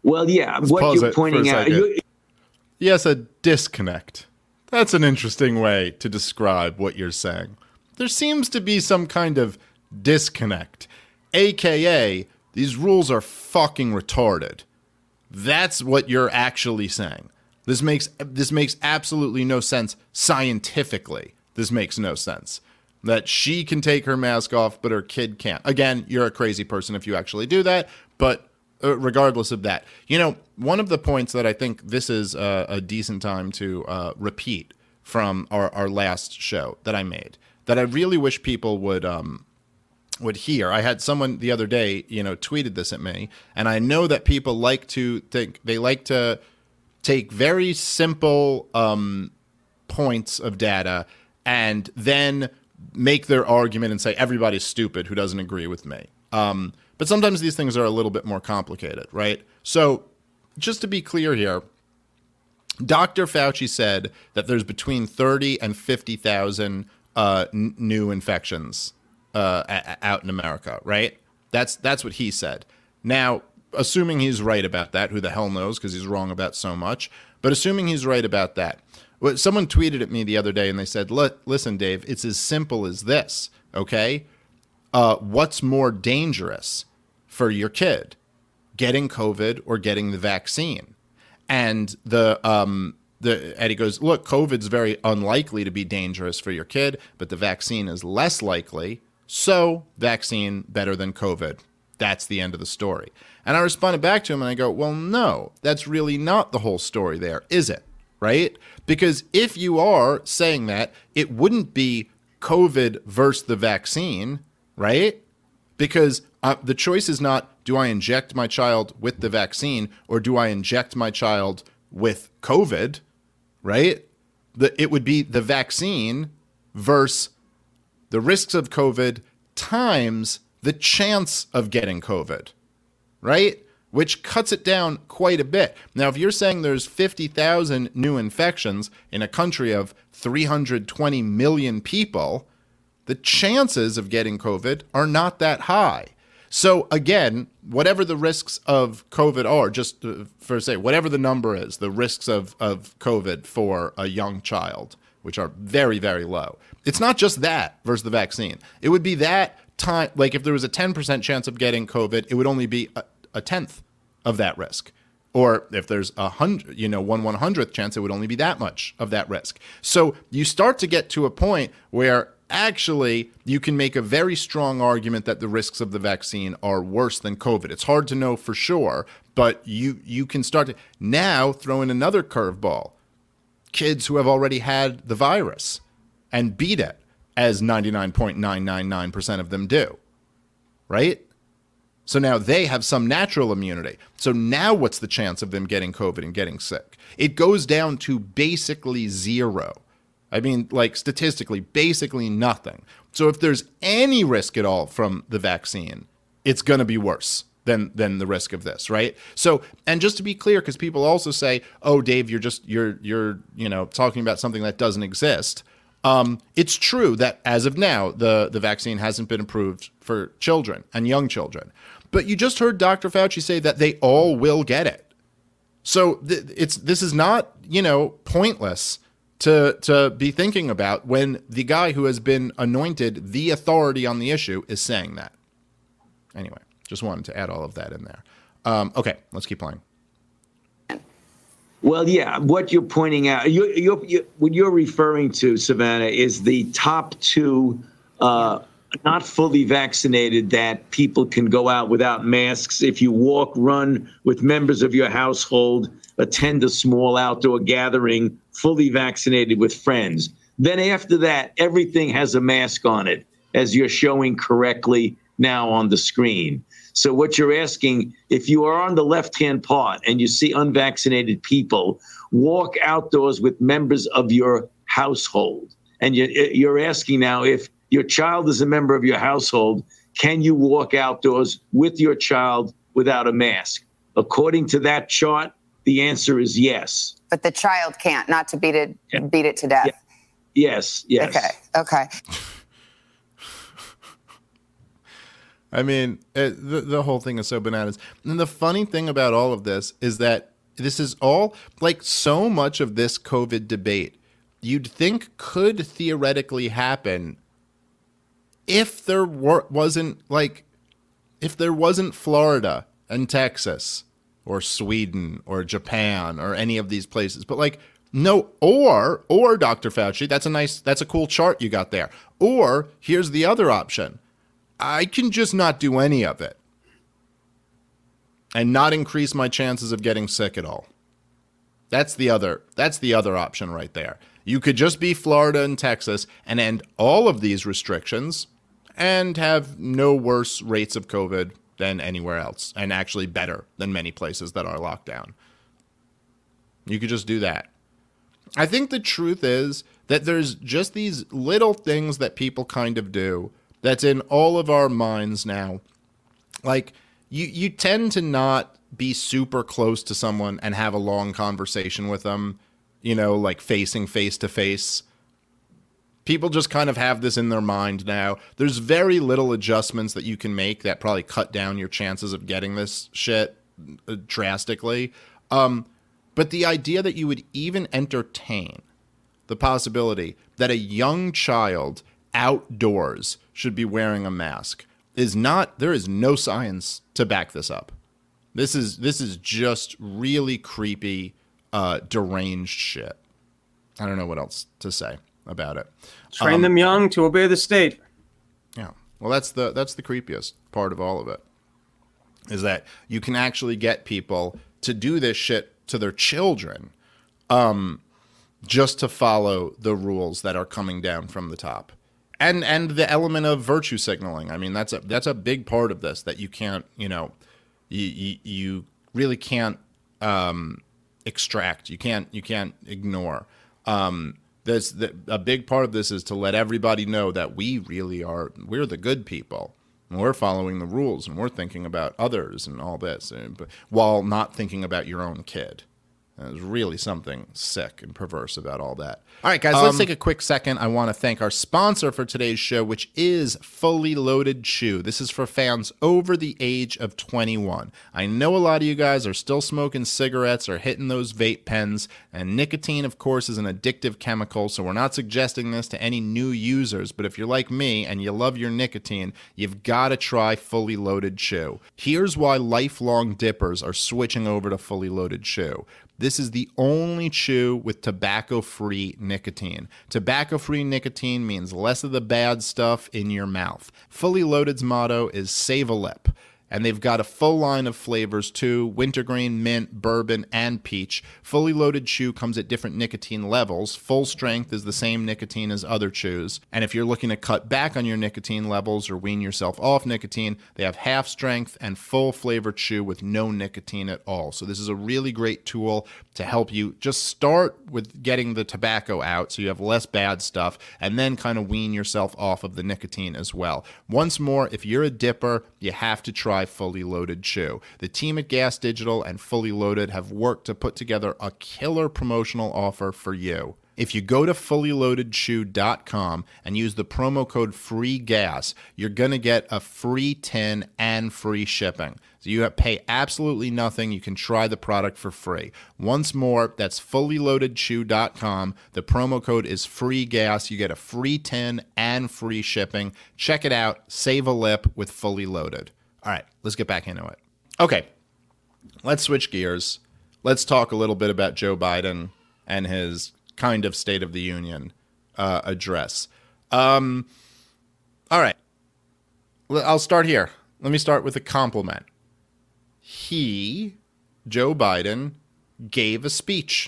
Well, yeah, Let's what pause you're it for pointing a out. second. You, Yes, a disconnect. That's an interesting way to describe what you're saying. There seems to be some kind of disconnect, A K A these rules are fucking retarded. That's what you're actually saying. This makes this makes absolutely no sense scientifically. This makes no sense. That she can take her mask off, but her kid can't. Again, you're a crazy person if you actually do that, but uh, regardless of that. You know, one of the points that I think this is a, a decent time to uh, repeat from our, our last show that I made, that I really wish people would um, would hear. I had someone the other day, you know, tweeted this at me, and I know that people like to think, they like to take very simple um, points of data and then make their argument and say everybody's stupid who doesn't agree with me. Um, but sometimes these things are a little bit more complicated, right? So just to be clear here, Doctor Fauci said that there's between thirty and fifty thousand uh, n- new infections uh, a- out in America, right? That's that's what he said. Now, assuming he's right about that, who the hell knows, because he's wrong about so much, but assuming he's right about that, well, someone tweeted at me the other day and they said, listen, Dave, it's as simple as this, okay? Uh, what's more dangerous for your kid, getting COVID or getting the vaccine? And the um, the Eddie goes, look, COVID's very unlikely to be dangerous for your kid, but the vaccine is less likely, so vaccine better than COVID. That's the end of the story. And I responded back to him and I go, well, no, that's really not the whole story there, is it? Right? Because if you are saying that, it wouldn't be COVID versus the vaccine, right? Because uh, the choice is not, do I inject my child with the vaccine or do I inject my child with COVID, right? The, it would be the vaccine versus the risks of COVID times the chance of getting COVID, right? Which cuts it down quite a bit. Now, if you're saying there's fifty thousand new infections in a country of three hundred twenty million people, the chances of getting COVID are not that high. So again, whatever the risks of COVID are, just for say, whatever the number is, the risks of, of COVID for a young child, which are very, very low. It's not just that versus the vaccine. It would be that time, like if there was a ten percent chance of getting COVID, it would only be a, a tenth of that risk. Or if there's a hundred, you know, one one hundredth chance, it would only be that much of that risk. So you start to get to a point where actually you can make a very strong argument that the risks of the vaccine are worse than COVID. It's hard to know for sure, but you you can start to now throw in another curveball. Kids who have already had the virus and beat it, as ninety-nine point nine nine nine percent of them do, right? So now they have some natural immunity. So now what's the chance of them getting COVID and getting sick? It goes down to basically zero. I mean, like statistically, basically nothing. So if there's any risk at all from the vaccine, it's going to be worse than than the risk of this, right? So, and just to be clear, because people also say, "Oh, Dave, you're just you're you're you know talking about something that doesn't exist." Um, it's true that as of now, the the vaccine hasn't been approved for children and young children. But you just heard Doctor Fauci say that they all will get it. So th- it's this is not, you know, pointless to to be thinking about when the guy who has been anointed the authority on the issue is saying that. Anyway, just wanted to add all of that in there. Um, okay, let's keep playing. Well, yeah, what you're pointing out, you, you, you, what you're referring to, Savannah, is the top two uh, not fully vaccinated that people can go out without masks. If you walk, run with members of your household, attend a small outdoor gathering, fully vaccinated with friends. Then after that, everything has a mask on it, as you're showing correctly now on the screen. So what you're asking, if you are on the left-hand part and you see unvaccinated people, walk outdoors with members of your household. And you're asking now, if your child is a member of your household, can you walk outdoors with your child without a mask? According to that chart, the answer is yes. But the child can't, not to beat it, yeah. beat it to death. Yeah. Yes, yes. Okay, okay. I mean, it, the, the whole thing is so bananas. And the funny thing about all of this is that this is all, like, so much of this COVID debate you'd think could theoretically happen if there were, wasn't, like, if there wasn't Florida and Texas or Sweden or Japan or any of these places. But, like, no, or, or Doctor Fauci, that's a nice, that's a cool chart you got there. Or here's the other option. I can just not do any of it and not increase my chances of getting sick at all. That's the other, that's the other option right there. You could just be Florida and Texas and end all of these restrictions and have no worse rates of COVID than anywhere else, and actually better than many places that are locked down. You could just do that. I think the truth is that there's just these little things that people kind of do that's in all of our minds now. Like, you, you tend to not be super close to someone and have a long conversation with them, you know, like facing face to face. People just kind of have this in their mind now. There's very little adjustments that you can make that probably cut down your chances of getting this shit drastically. Um, but the idea that you would even entertain the possibility that a young child outdoors should be wearing a mask is not, there is no science to back this up. This is this is just really creepy, uh, deranged shit. I don't know what else to say about it. Train um, them young to obey the state. Yeah. Well, that's the that's the creepiest part of all of it, is that you can actually get people to do this shit to their children, um, just to follow the rules that are coming down from the top. And and the element of virtue signaling. I mean, that's a that's a big part of this, that you can't, you know, you you, you really can't um, extract. You can't you can't ignore. Um, there's the, a big part of this is to let everybody know that we really are, we're the good people. And we're following the rules, and we're thinking about others and all this, and, but, while not thinking about your own kid. There's really something sick and perverse about all that. All right, guys, um, let's take a quick second. I want to thank our sponsor for today's show, which is Fully Loaded Chew. This is for fans over the age of twenty-one. I know a lot of you guys are still smoking cigarettes or hitting those vape pens, and nicotine, of course, is an addictive chemical, so we're not suggesting this to any new users, but if you're like me and you love your nicotine, you've got to try Fully Loaded Chew. Here's why lifelong dippers are switching over to Fully Loaded Chew. This is the only chew with tobacco-free nicotine. Tobacco-free nicotine means less of the bad stuff in your mouth. Fully Loaded's motto is save a lip. And they've got a full line of flavors too: wintergreen, mint, bourbon, and peach. Fully Loaded Chew comes at different nicotine levels. Full strength is the same nicotine as other chews. And if you're looking to cut back on your nicotine levels or wean yourself off nicotine, they have half strength and full flavor chew with no nicotine at all. So this is a really great tool to help you just start with getting the tobacco out so you have less bad stuff, and then kind of wean yourself off of the nicotine as well. Once more, if you're a dipper, you have to try Fully Loaded Chew. The team at Gas Digital and Fully Loaded have worked to put together a killer promotional offer for you. If you go to fully loaded chew dot com and use the promo code FREEGAS, you're going to get a free tin and free shipping. So you pay absolutely nothing. You can try the product for free. Once more, that's fully loaded chew dot com. The promo code is FREEGAS. You get a free tin and free shipping. Check it out. Save a lip with Fully Loaded. All right, let's get back into it. Okay, let's switch gears. Let's talk a little bit about Joe Biden and his kind of State of the Union uh, address. Um, all right, I'll start here. Let me start with a compliment. He, Joe Biden, gave a speech,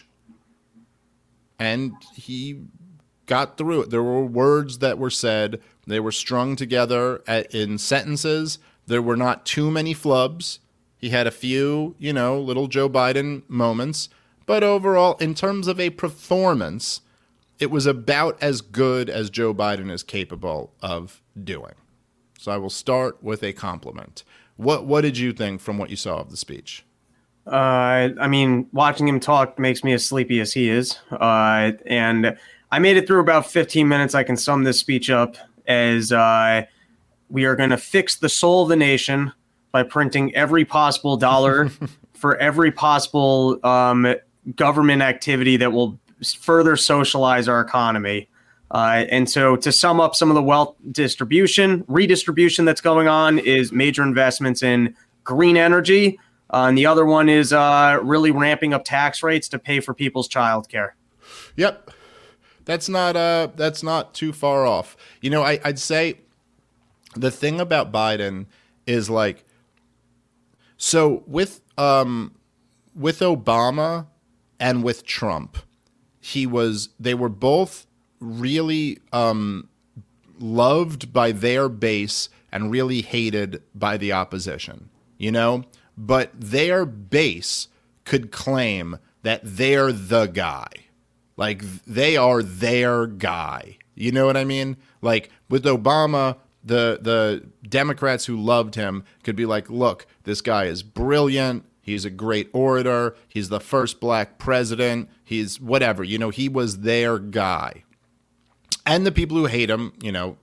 and he got through it. There were words that were said. They were strung together at, in sentences. There were not too many flubs. He had a few, you know, little Joe Biden moments. But overall, in terms of a performance, it was about as good as Joe Biden is capable of doing. So I will start with a compliment. What what did you think from what you saw of the speech? Uh, I mean, watching him talk makes me as sleepy as he is. Uh, and I made it through about fifteen minutes. I can sum this speech up as uh, we are going to fix the soul of the nation by printing every possible dollar for every possible um, government activity that will further socialize our economy. Uh, and so to sum up some of the wealth distribution, redistribution that's going on is major investments in green energy. Uh, and the other one is uh, really ramping up tax rates to pay for people's childcare. Yep. That's not uh, that's not too far off. You know, I, I'd say the thing about Biden is like, so with um, with Obama and with Trump, he was they were both really um, loved by their base and really hated by the opposition, you know, but their base could claim that they're the guy. Like, they are their guy. You know what I mean? Like, with Obama, the the Democrats who loved him could be like, look, this guy is brilliant. He's a great orator. He's the first black president. He's whatever. You know, he was their guy. And the people who hate him, you know,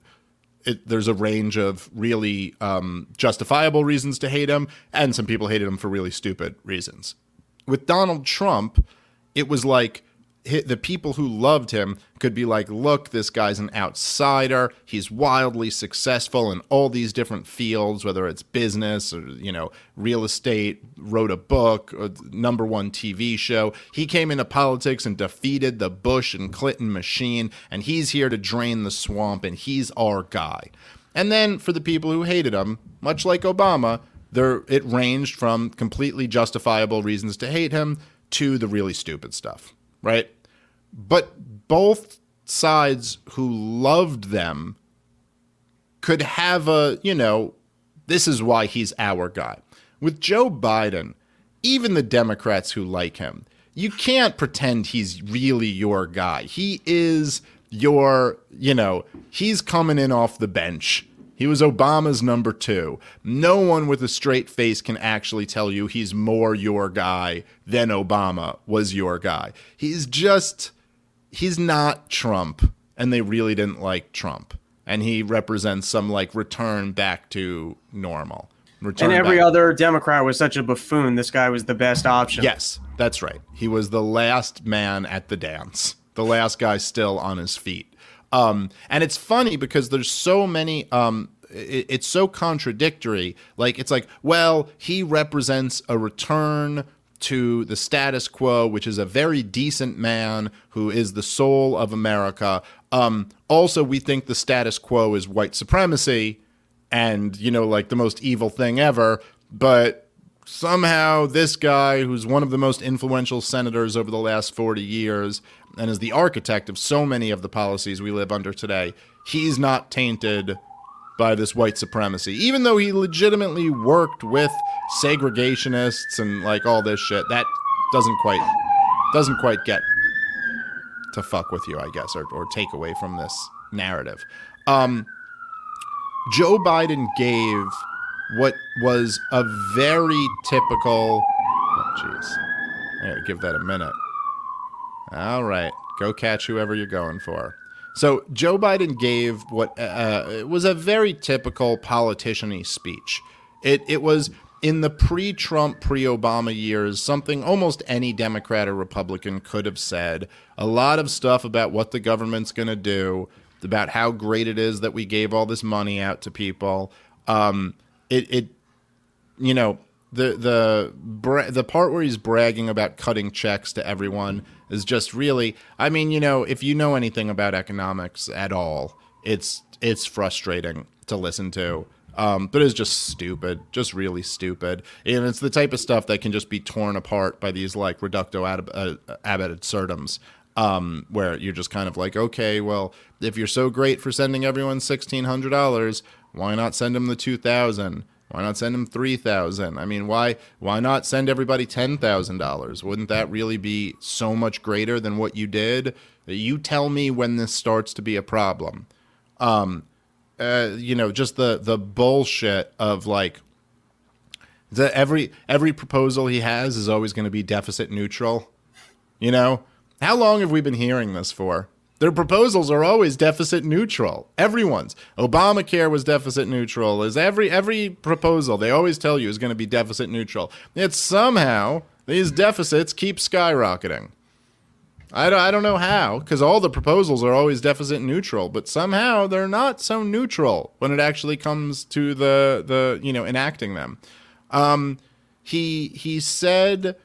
it, there's a range of really um, justifiable reasons to hate him, and some people hated him for really stupid reasons. With Donald Trump, it was like, the people who loved him could be like, look, this guy's an outsider. He's wildly successful in all these different fields, whether it's business or, you know, real estate, wrote a book, or number one T V show. He came into politics and defeated the Bush and Clinton machine, and he's here to drain the swamp, and he's our guy. And then for the people who hated him, much like Obama, there it ranged from completely justifiable reasons to hate him to the really stupid stuff. Right? But both sides who loved them could have a, you know, this is why he's our guy. With Joe Biden, even the Democrats who like him, you can't pretend he's really your guy. He is your, you know, he's coming in off the bench. He was Obama's number two. No one with a straight face can actually tell you he's more your guy than Obama was your guy. He's just, he's not Trump, and they really didn't like Trump. And he represents some, like, return back to normal. Return and every back. other Democrat was such a buffoon. This guy was the best option. Yes, that's right. He was the last man at the dance. The last guy still on his feet. Um, and it's funny because there's so many, um, it, it's so contradictory. Like, it's like, well, he represents a return to the status quo, which is a very decent man who is the soul of America. Um, also, we think the status quo is white supremacy and, you know, like the most evil thing ever. But somehow this guy, who's one of the most influential senators over the last forty years and is the architect of so many of the policies we live under today, he's not tainted by this white supremacy, even though he legitimately worked with segregationists and like all this shit. That doesn't quite doesn't quite get to fuck with you, I guess, or, or take away from this narrative. Um, Joe Biden gave what was a very typical... Oh, jeez. I gotta give that a minute. All right. Go catch whoever you're going for. So Joe Biden gave what uh, was a very typical politician-y speech. It, it was, in the pre-Trump, pre-Obama years, something almost any Democrat or Republican could have said. A lot of stuff about what the government's going to do, about how great it is that we gave all this money out to people. Um, it, it, you know, the the bra- the part where he's bragging about cutting checks to everyone is just really, I mean, you know, if you know anything about economics at all, it's it's frustrating to listen to. Um, but it's just stupid, just really stupid. And it's the type of stuff that can just be torn apart by these like reducto ad, uh, ab absurdums, um, where you're just kind of like, okay, well, if you're so great for sending everyone sixteen hundred dollars, why not send them the two thousand dollars? Why not send them three thousand dollars? I mean, why why not send everybody ten thousand dollars? Wouldn't that really be so much greater than what you did? You tell me when this starts to be a problem. Um, uh, you know, just the the bullshit of like the every every proposal he has is always going to be deficit neutral. You know, how long have we been hearing this for? Their proposals are always deficit neutral. Everyone's. Obamacare was deficit neutral. Is every every proposal they always tell you is going to be deficit neutral. Yet somehow these deficits keep skyrocketing. I don't, I don't know how, because all the proposals are always deficit neutral, but somehow they're not so neutral when it actually comes to the, the you know, enacting them. Um, he he said,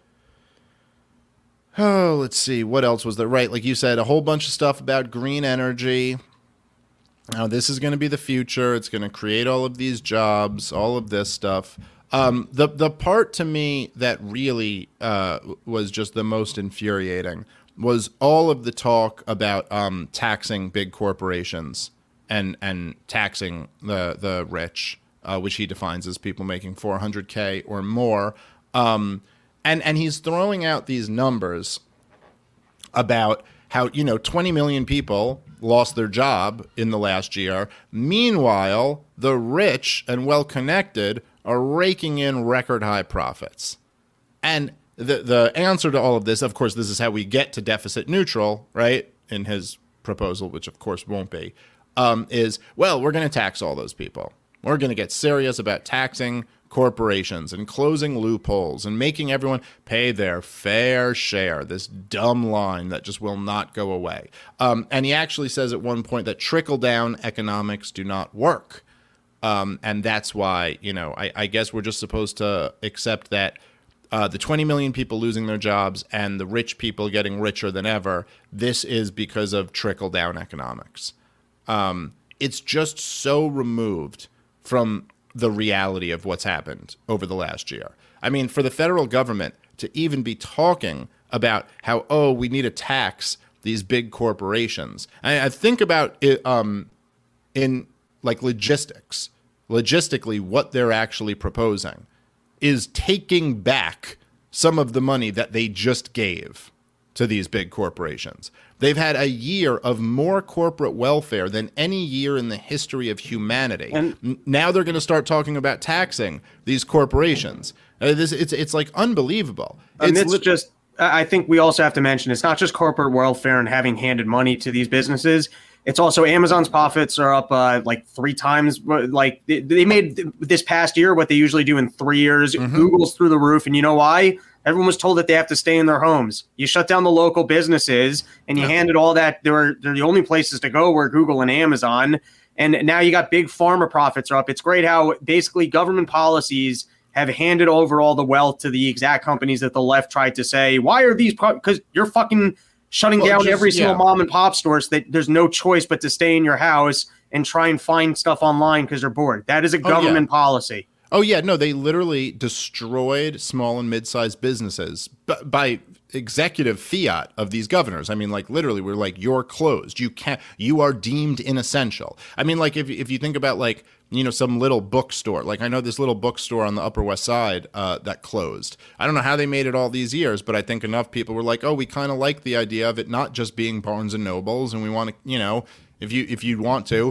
oh, let's see, what else was there? Right, like you said, a whole bunch of stuff about green energy. Now, this is going to be the future. It's going to create all of these jobs, all of this stuff. Um, the, the part to me that really uh, was just the most infuriating was all of the talk about um, taxing big corporations and and taxing the the rich, uh, which he defines as people making four hundred K or more. Um, and and he's throwing out these numbers about how, you know, twenty million people lost their job in the last year. Meanwhile, the rich and well-connected are raking in record high profits. And The the answer to all of this, of course, this is how we get to deficit neutral, right, in his proposal, which of course won't be, um, is, well, we're going to tax all those people. We're going to get serious about taxing corporations and closing loopholes and making everyone pay their fair share, this dumb line that just will not go away. Um, and he actually says at one point that trickle-down economics do not work. Um, and that's why, you know, I, I guess we're just supposed to accept that Uh, the twenty million people losing their jobs and the rich people getting richer than ever, this is because of trickle-down economics. Um, it's just so removed from the reality of what's happened over the last year. I mean, for the federal government to even be talking about how, oh, we need to tax these big corporations. I, I think about it um, in, like, logistics. Logistically, what they're actually proposing is taking back some of the money that they just gave to these big corporations. They've had a year of more corporate welfare than any year in the history of humanity. And N- now they're going to start talking about taxing these corporations. Uh, this, it's it's like unbelievable. And it's it's li- just, I think we also have to mention, it's not just corporate welfare and having handed money to these businesses. It's also Amazon's profits are up uh, like three times. Like they, they made this past year what they usually do in three years. Mm-hmm. Google's through the roof. And you know why? Everyone was told that they have to stay in their homes. You shut down the local businesses and you yeah. handed all that. They're, they're the only places to go were Google and Amazon. And now you got big pharma profits are up. It's great how basically government policies have handed over all the wealth to the exact companies that the left tried to say, why are these? Because pro- you're fucking shutting well, down just, every single yeah. mom and pop store so that there's no choice but to stay in your house and try and find stuff online because they're bored. That is a government oh, yeah. policy. Oh, yeah. No, they literally destroyed small and mid-sized businesses b- by executive fiat of these governors. I mean, like, literally, we're like, you're closed. You can't, you are deemed inessential. I mean, like, if if you think about, like, you know, some little bookstore, like I know this little bookstore on the Upper West Side uh, that closed. I don't know how they made it all these years, but I think enough people were like, oh, we kind of like the idea of it not just being Barnes and Nobles, and we want to, you know, if you if you want to,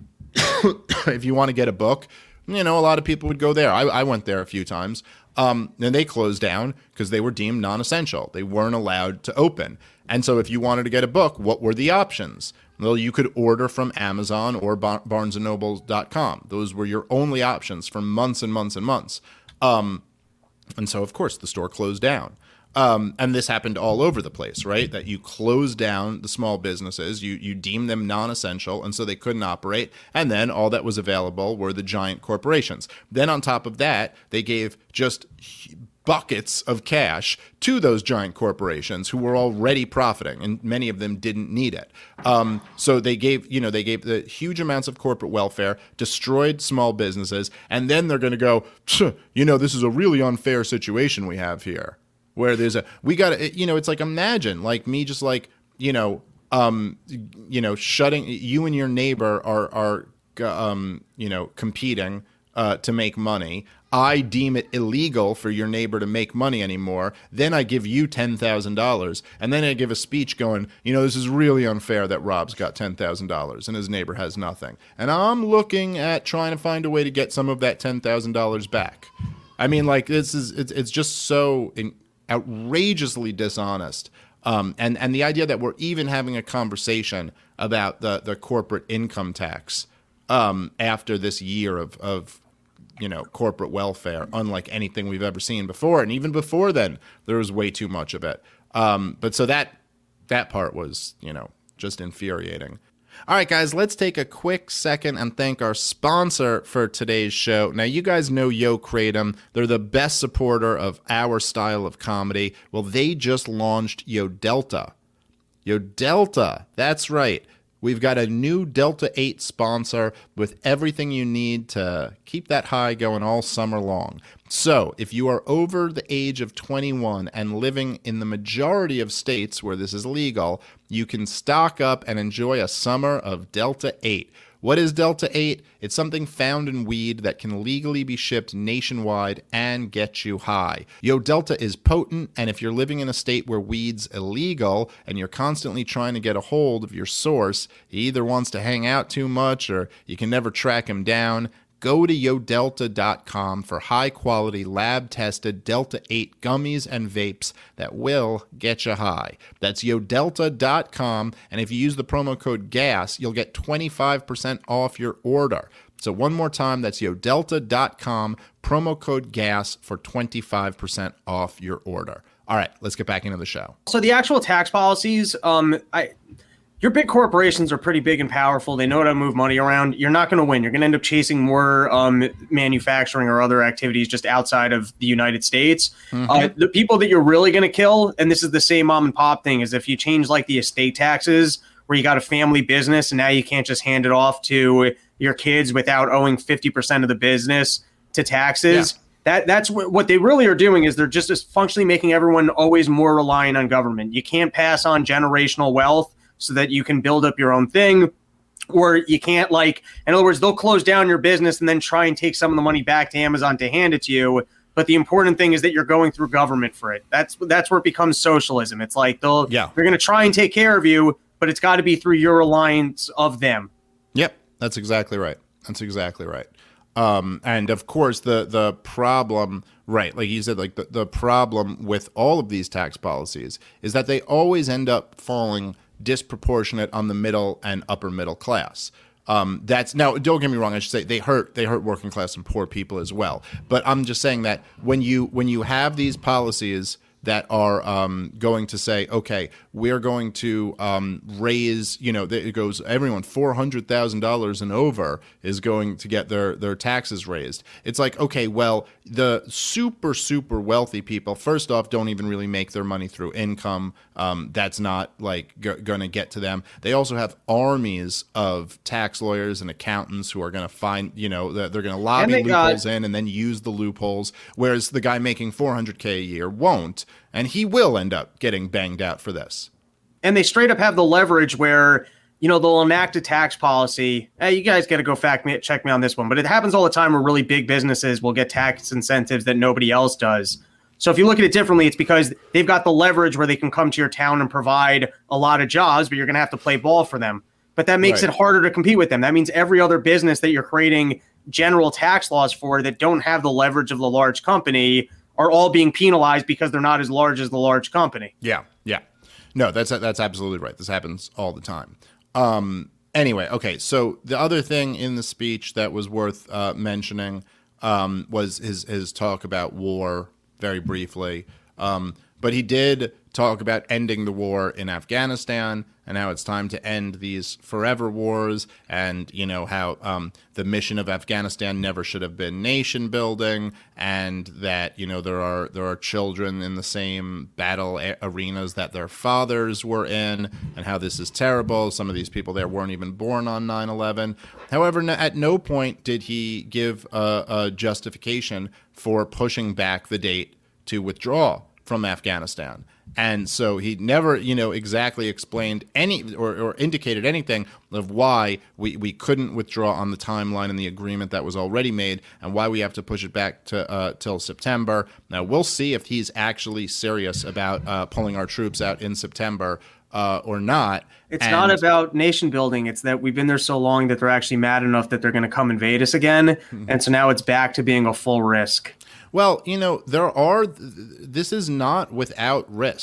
if you want to get a book, you know, a lot of people would go there. I, I went there a few times. Um, and they closed down because they were deemed non-essential. They weren't allowed to open. And so if you wanted to get a book, what were the options? Well, you could order from Amazon or bar- barnes and noble dot com. Those were your only options for months and months and months. Um, and so, of course, the store closed down. Um, and this happened all over the place, right? That you closed down the small businesses, you you deemed them non-essential, and so they couldn't operate. And then all that was available were the giant corporations. Then on top of that, they gave just buckets of cash to those giant corporations who were already profiting, and many of them didn't need it. Um, so they gave, you know, they gave the huge amounts of corporate welfare, destroyed small businesses, and then they're going to go, you know, this is a really unfair situation we have here. Where there's a, we got to, you know, it's like, imagine like me just like, you know, um, you know, shutting, you and your neighbor are, are, um, you know, competing uh, to make money. I deem it illegal for your neighbor to make money anymore. Then I give you ten thousand dollars. And then I give a speech going, you know, this is really unfair that Rob's got ten thousand dollars and his neighbor has nothing. And I'm looking at trying to find a way to get some of that ten thousand dollars back. I mean, like, this is, it's, it's just so in, outrageously dishonest. Um, and, and the idea that we're even having a conversation about the, the corporate income tax um, after this year of, of, you know, corporate welfare, unlike anything we've ever seen before. And even before then, there was way too much of it. Um, but so that that part was, you know, just infuriating. All right, guys, let's take a quick second and thank our sponsor for today's show. Now, you guys know Yo Kratom. They're the best supporter of our style of comedy. Well, they just launched Yo Delta. Yo Delta, that's right. We've got a new Delta eight sponsor with everything you need to keep that high going all summer long. So, if you are over the age of twenty-one and living in the majority of states where this is legal, you can stock up and enjoy a summer of Delta eight. What is Delta eight? It's something found in weed that can legally be shipped nationwide and get you high. Yo Delta is potent, and if you're living in a state where weed's illegal and you're constantly trying to get a hold of your source, he either wants to hang out too much or you can never track him down, go to yo delta dot com for high-quality, lab-tested Delta eight gummies and vapes that will get you high. That's yo delta dot com, and if you use the promo code GAS, you'll get twenty-five percent off your order. So one more time, that's yo delta dot com, promo code GAS for twenty-five percent off your order. All right, let's get back into the show. So the actual tax policies, um, I... Your big corporations are pretty big and powerful. They know how to move money around. You're not going to win. You're going to end up chasing more um, manufacturing or other activities just outside of the United States. Mm-hmm. Uh, the people that you're really going to kill, and this is the same mom and pop thing, is if you change like the estate taxes where you got a family business and now you can't just hand it off to your kids without owing fifty percent of the business to taxes. Yeah. That That's what, what they really are doing is they're just functionally making everyone always more reliant on government. You can't pass on generational wealth so that you can build up your own thing, or you can't, like, in other words, they'll close down your business and then try and take some of the money back to Amazon to hand it to you. But the important thing is that you're going through government for it. That's that's where it becomes socialism. It's like they'll yeah. they're going to try and take care of you, but it's got to be through your reliance of them. Yep, that's exactly right. That's exactly right. Um, and of course, the the problem, right, like you said, like the, the problem with all of these tax policies is that they always end up falling disproportionate on the middle and upper middle class. Um, that's now, don't get me wrong, I should say they hurt they hurt working class and poor people as well. But I'm just saying that when you when you have these policies that are um, going to say, okay, we're going to um, raise, you know, it goes, everyone four hundred thousand dollars and over is going to get their, their taxes raised. It's like, okay, well, the super, super wealthy people, first off, don't even really make their money through income. Um, that's not like g- going to get to them. They also have armies of tax lawyers and accountants who are going to find, you know, they're, they're going to lobby they, loopholes uh, in and then use the loopholes, whereas the guy making four hundred K a year won't. And he will end up getting banged out for this. And they straight up have the leverage where, you know, they'll enact a tax policy. Hey, you guys got to go fact me, check me on this one. But it happens all the time where really big businesses will get tax incentives that nobody else does. So if you look at it differently, it's because they've got the leverage where they can come to your town and provide a lot of jobs, but you're going to have to play ball for them. But that makes right. it harder to compete with them. That means every other business that you're creating general tax laws for that don't have the leverage of the large company are all being penalized because they're not as large as the large company. Yeah, yeah. No, that's that's absolutely right. This happens all the time. Um, anyway, okay, so the other thing in the speech that was worth uh, mentioning um, was his, his talk about war, very briefly. Um, but he did talk about ending the war in Afghanistan and how it's time to end these forever wars, and, you know, how um, the mission of Afghanistan never should have been nation building, and that, you know, there are there are children in the same battle a- arenas that their fathers were in, and how this is terrible. Some of these people there weren't even born on nine eleven. However, no, at no point did he give a, a justification for pushing back the date to withdraw from Afghanistan. And so he never, you know, exactly explained any or, or indicated anything of why we, we couldn't withdraw on the timeline and the agreement that was already made, and why we have to push it back to uh, till September. Now, we'll see if he's actually serious about uh, pulling our troops out in September uh, or not. It's and- not about nation building. It's that we've been there so long that they're actually mad enough that they're going to come invade us again. Mm-hmm. And so now it's back to being a full risk. Well, you know, there are, this is not without risk.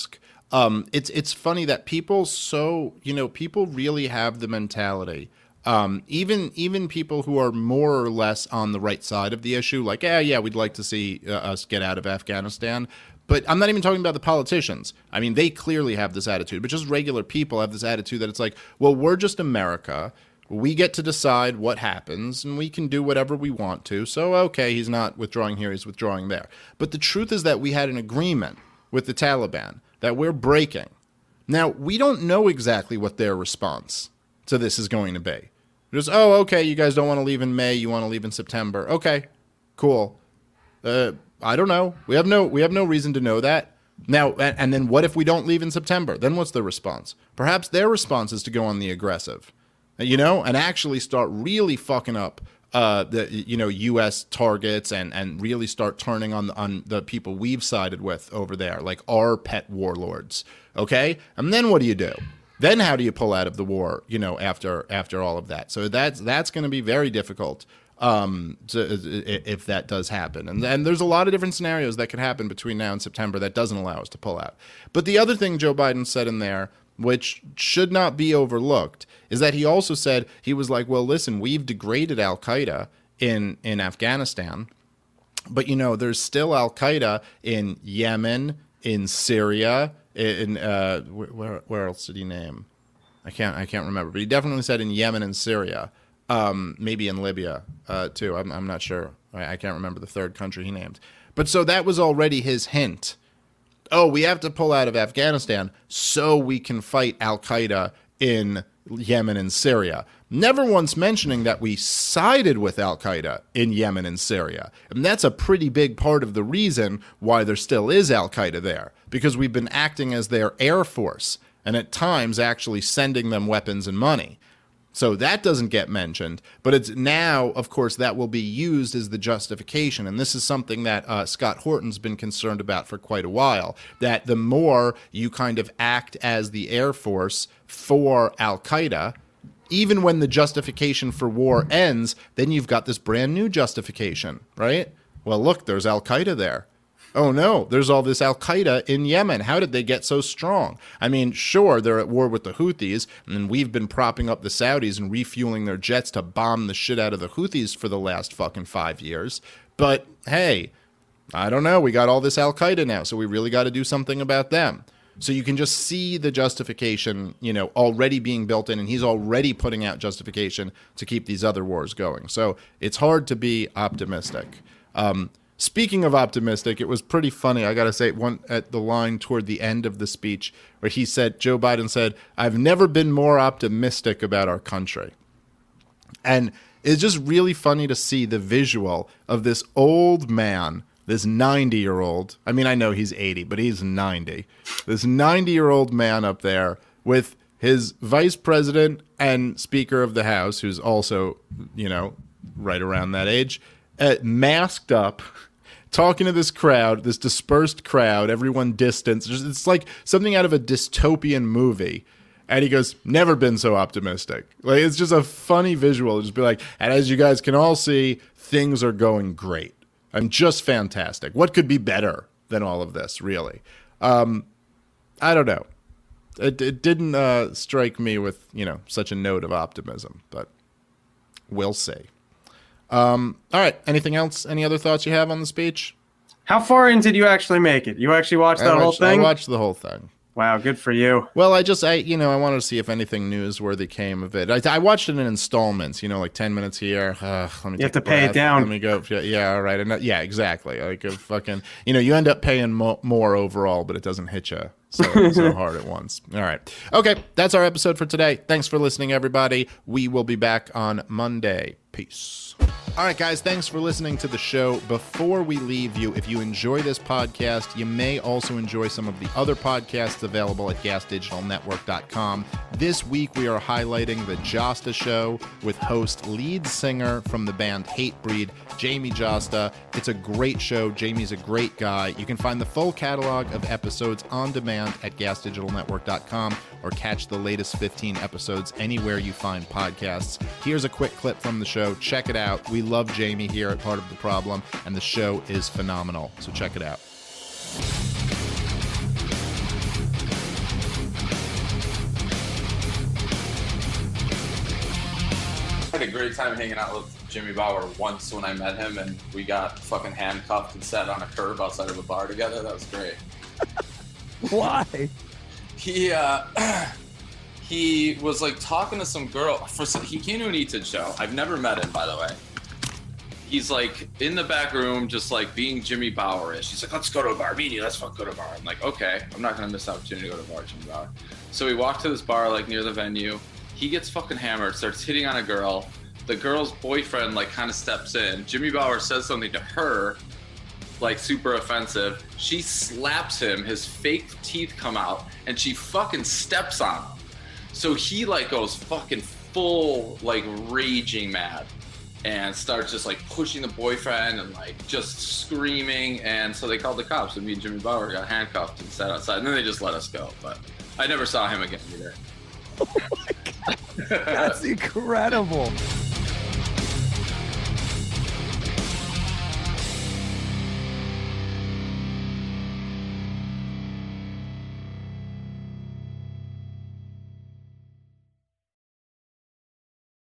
Um, it's it's funny that people so you know people really have the mentality. Um, even even people who are more or less on the right side of the issue, like, yeah, yeah, we'd like to see uh, us get out of Afghanistan. But I'm not even talking about the politicians. I mean, they clearly have this attitude, but just regular people have this attitude that it's like, well, we're just America. We get to decide what happens, and we can do whatever we want to. So, okay, he's not withdrawing here, he's withdrawing there. But the truth is that we had an agreement with the Taliban that we're breaking. Now, we don't know exactly what their response to this is going to be. Just, oh, okay, you guys don't want to leave in May, you want to leave in September. Okay, cool. Uh, I don't know. We have no we have no reason to know that. Now, and, and then what if we don't leave in September? Then what's the response? Perhaps their response is to go on the aggressive, you know, and actually start really fucking up uh, the you know U S targets and and really start turning on on the people we've sided with over there, like our pet warlords. Okay, and then what do you do? Then how do you pull out of the war? You know, after after all of that. So that's that's going to be very difficult. Um, to, if that does happen. And, and there's a lot of different scenarios that could happen between now and September that doesn't allow us to pull out. But the other thing Joe Biden said in there, which should not be overlooked, is that he also said, he was like, well, listen, we've degraded Al-Qaeda in, in Afghanistan, but, you know, there's still Al-Qaeda in Yemen, in Syria, in, uh, where, where else did he name? I can't, I can't remember, but he definitely said in Yemen and Syria. Um, maybe in Libya, uh, too. I'm, I'm not sure. I, I can't remember the third country he named. But so that was already his hint. Oh, we have to pull out of Afghanistan so we can fight Al-Qaeda in Yemen and Syria. Never once mentioning that we sided with Al-Qaeda in Yemen and Syria. And that's a pretty big part of the reason why there still is Al-Qaeda there. Because we've been acting as their air force and at times actually sending them weapons and money. So that doesn't get mentioned, but it's now, of course, that will be used as the justification. And this is something that uh, Scott Horton's been concerned about for quite a while, that the more you kind of act as the Air Force for Al-Qaeda, even when the justification for war ends, then you've got this brand new justification, right? Well, look, there's Al-Qaeda there. Oh, no, there's all this Al-Qaeda in Yemen. How did they get so strong? I mean, sure, they're at war with the Houthis, and we've been propping up the Saudis and refueling their jets to bomb the shit out of the Houthis for the last fucking five years. But, hey, I don't know. We got all this Al-Qaeda now, so we really got to do something about them. So you can just see the justification, you know, already being built in, and he's already putting out justification to keep these other wars going. So it's hard to be optimistic. Um Speaking of optimistic, it was pretty funny. I got to say, one at the line toward the end of the speech where he said, Joe Biden said, I've never been more optimistic about our country. And it's just really funny to see the visual of this old man, this ninety-year-old. I mean, I know he's eighty, but he's ninety. This ninety-year-old man up there with his vice president and Speaker of the House, who's also, you know, right around that age, uh, masked up, talking to this crowd, this dispersed crowd, everyone distanced. It's like something out of a dystopian movie. And he goes, never been so optimistic. Like, it's just a funny visual. Just be like, and as you guys can all see, things are going great. I'm just fantastic. What could be better than all of this, really? Um, I don't know. It, it didn't uh, strike me with, you know, such a note of optimism, but we'll see. Um, all right. Anything else? Any other thoughts you have on the speech? How far in did you actually make it? You actually watched that I watched, whole thing? I watched the whole thing. Wow, good for you. Well, I just, I you know, I wanted to see if anything newsworthy came of it. I, I watched it in installments, you know, like ten minutes here. Uh, let me you have to pay breath. it down. Let me go. Yeah, yeah all right. And, yeah, exactly. Like a fucking, you know, you end up paying mo- more overall, but it doesn't hit you so, so hard at once. All right. Okay, that's our episode for today. Thanks for listening, everybody. We will be back on Monday. Peace. All right, guys, thanks for listening to the show. Before we leave you, if you enjoy this podcast, you may also enjoy some of the other podcasts available at gas digital network dot com. This week, we are highlighting The Josta Show with host, lead singer from the band Hatebreed, Jamie Josta. It's a great show. Jamie's a great guy. You can find the full catalog of episodes on demand at gas digital network dot com or catch the latest fifteen episodes anywhere you find podcasts. Here's a quick clip from the show. Check it out. We love Jamie here at Part of the Problem, and the show is phenomenal. So check it out. had a great time hanging out with Jimmy Bauer once when I met him, and we got fucking handcuffed and sat on a curb outside of a bar together. That was great. Why? He uh, he was like talking to some girl. For some, he came to an Eaton show. I've never met him, by the way. He's like in the back room, just like being Jimmy Bauer-ish. He's like, let's go to a bar. Me and you, let's fuck go to a bar. I'm like, okay, I'm not gonna miss the opportunity to go to a bar, Jimmy Bauer. So we walk to this bar like near the venue. He gets fucking hammered, starts hitting on a girl. The girl's boyfriend like kind of steps in. Jimmy Bauer says something to her, like super offensive. She slaps him. His fake teeth come out, and she fucking steps on him. So he like goes fucking full like raging mad, and starts just like pushing the boyfriend and like just screaming. And so they called the cops, and me and Jimmy Bauer got handcuffed and sat outside. And then they just let us go. But I never saw him again either. Oh my God. That's incredible.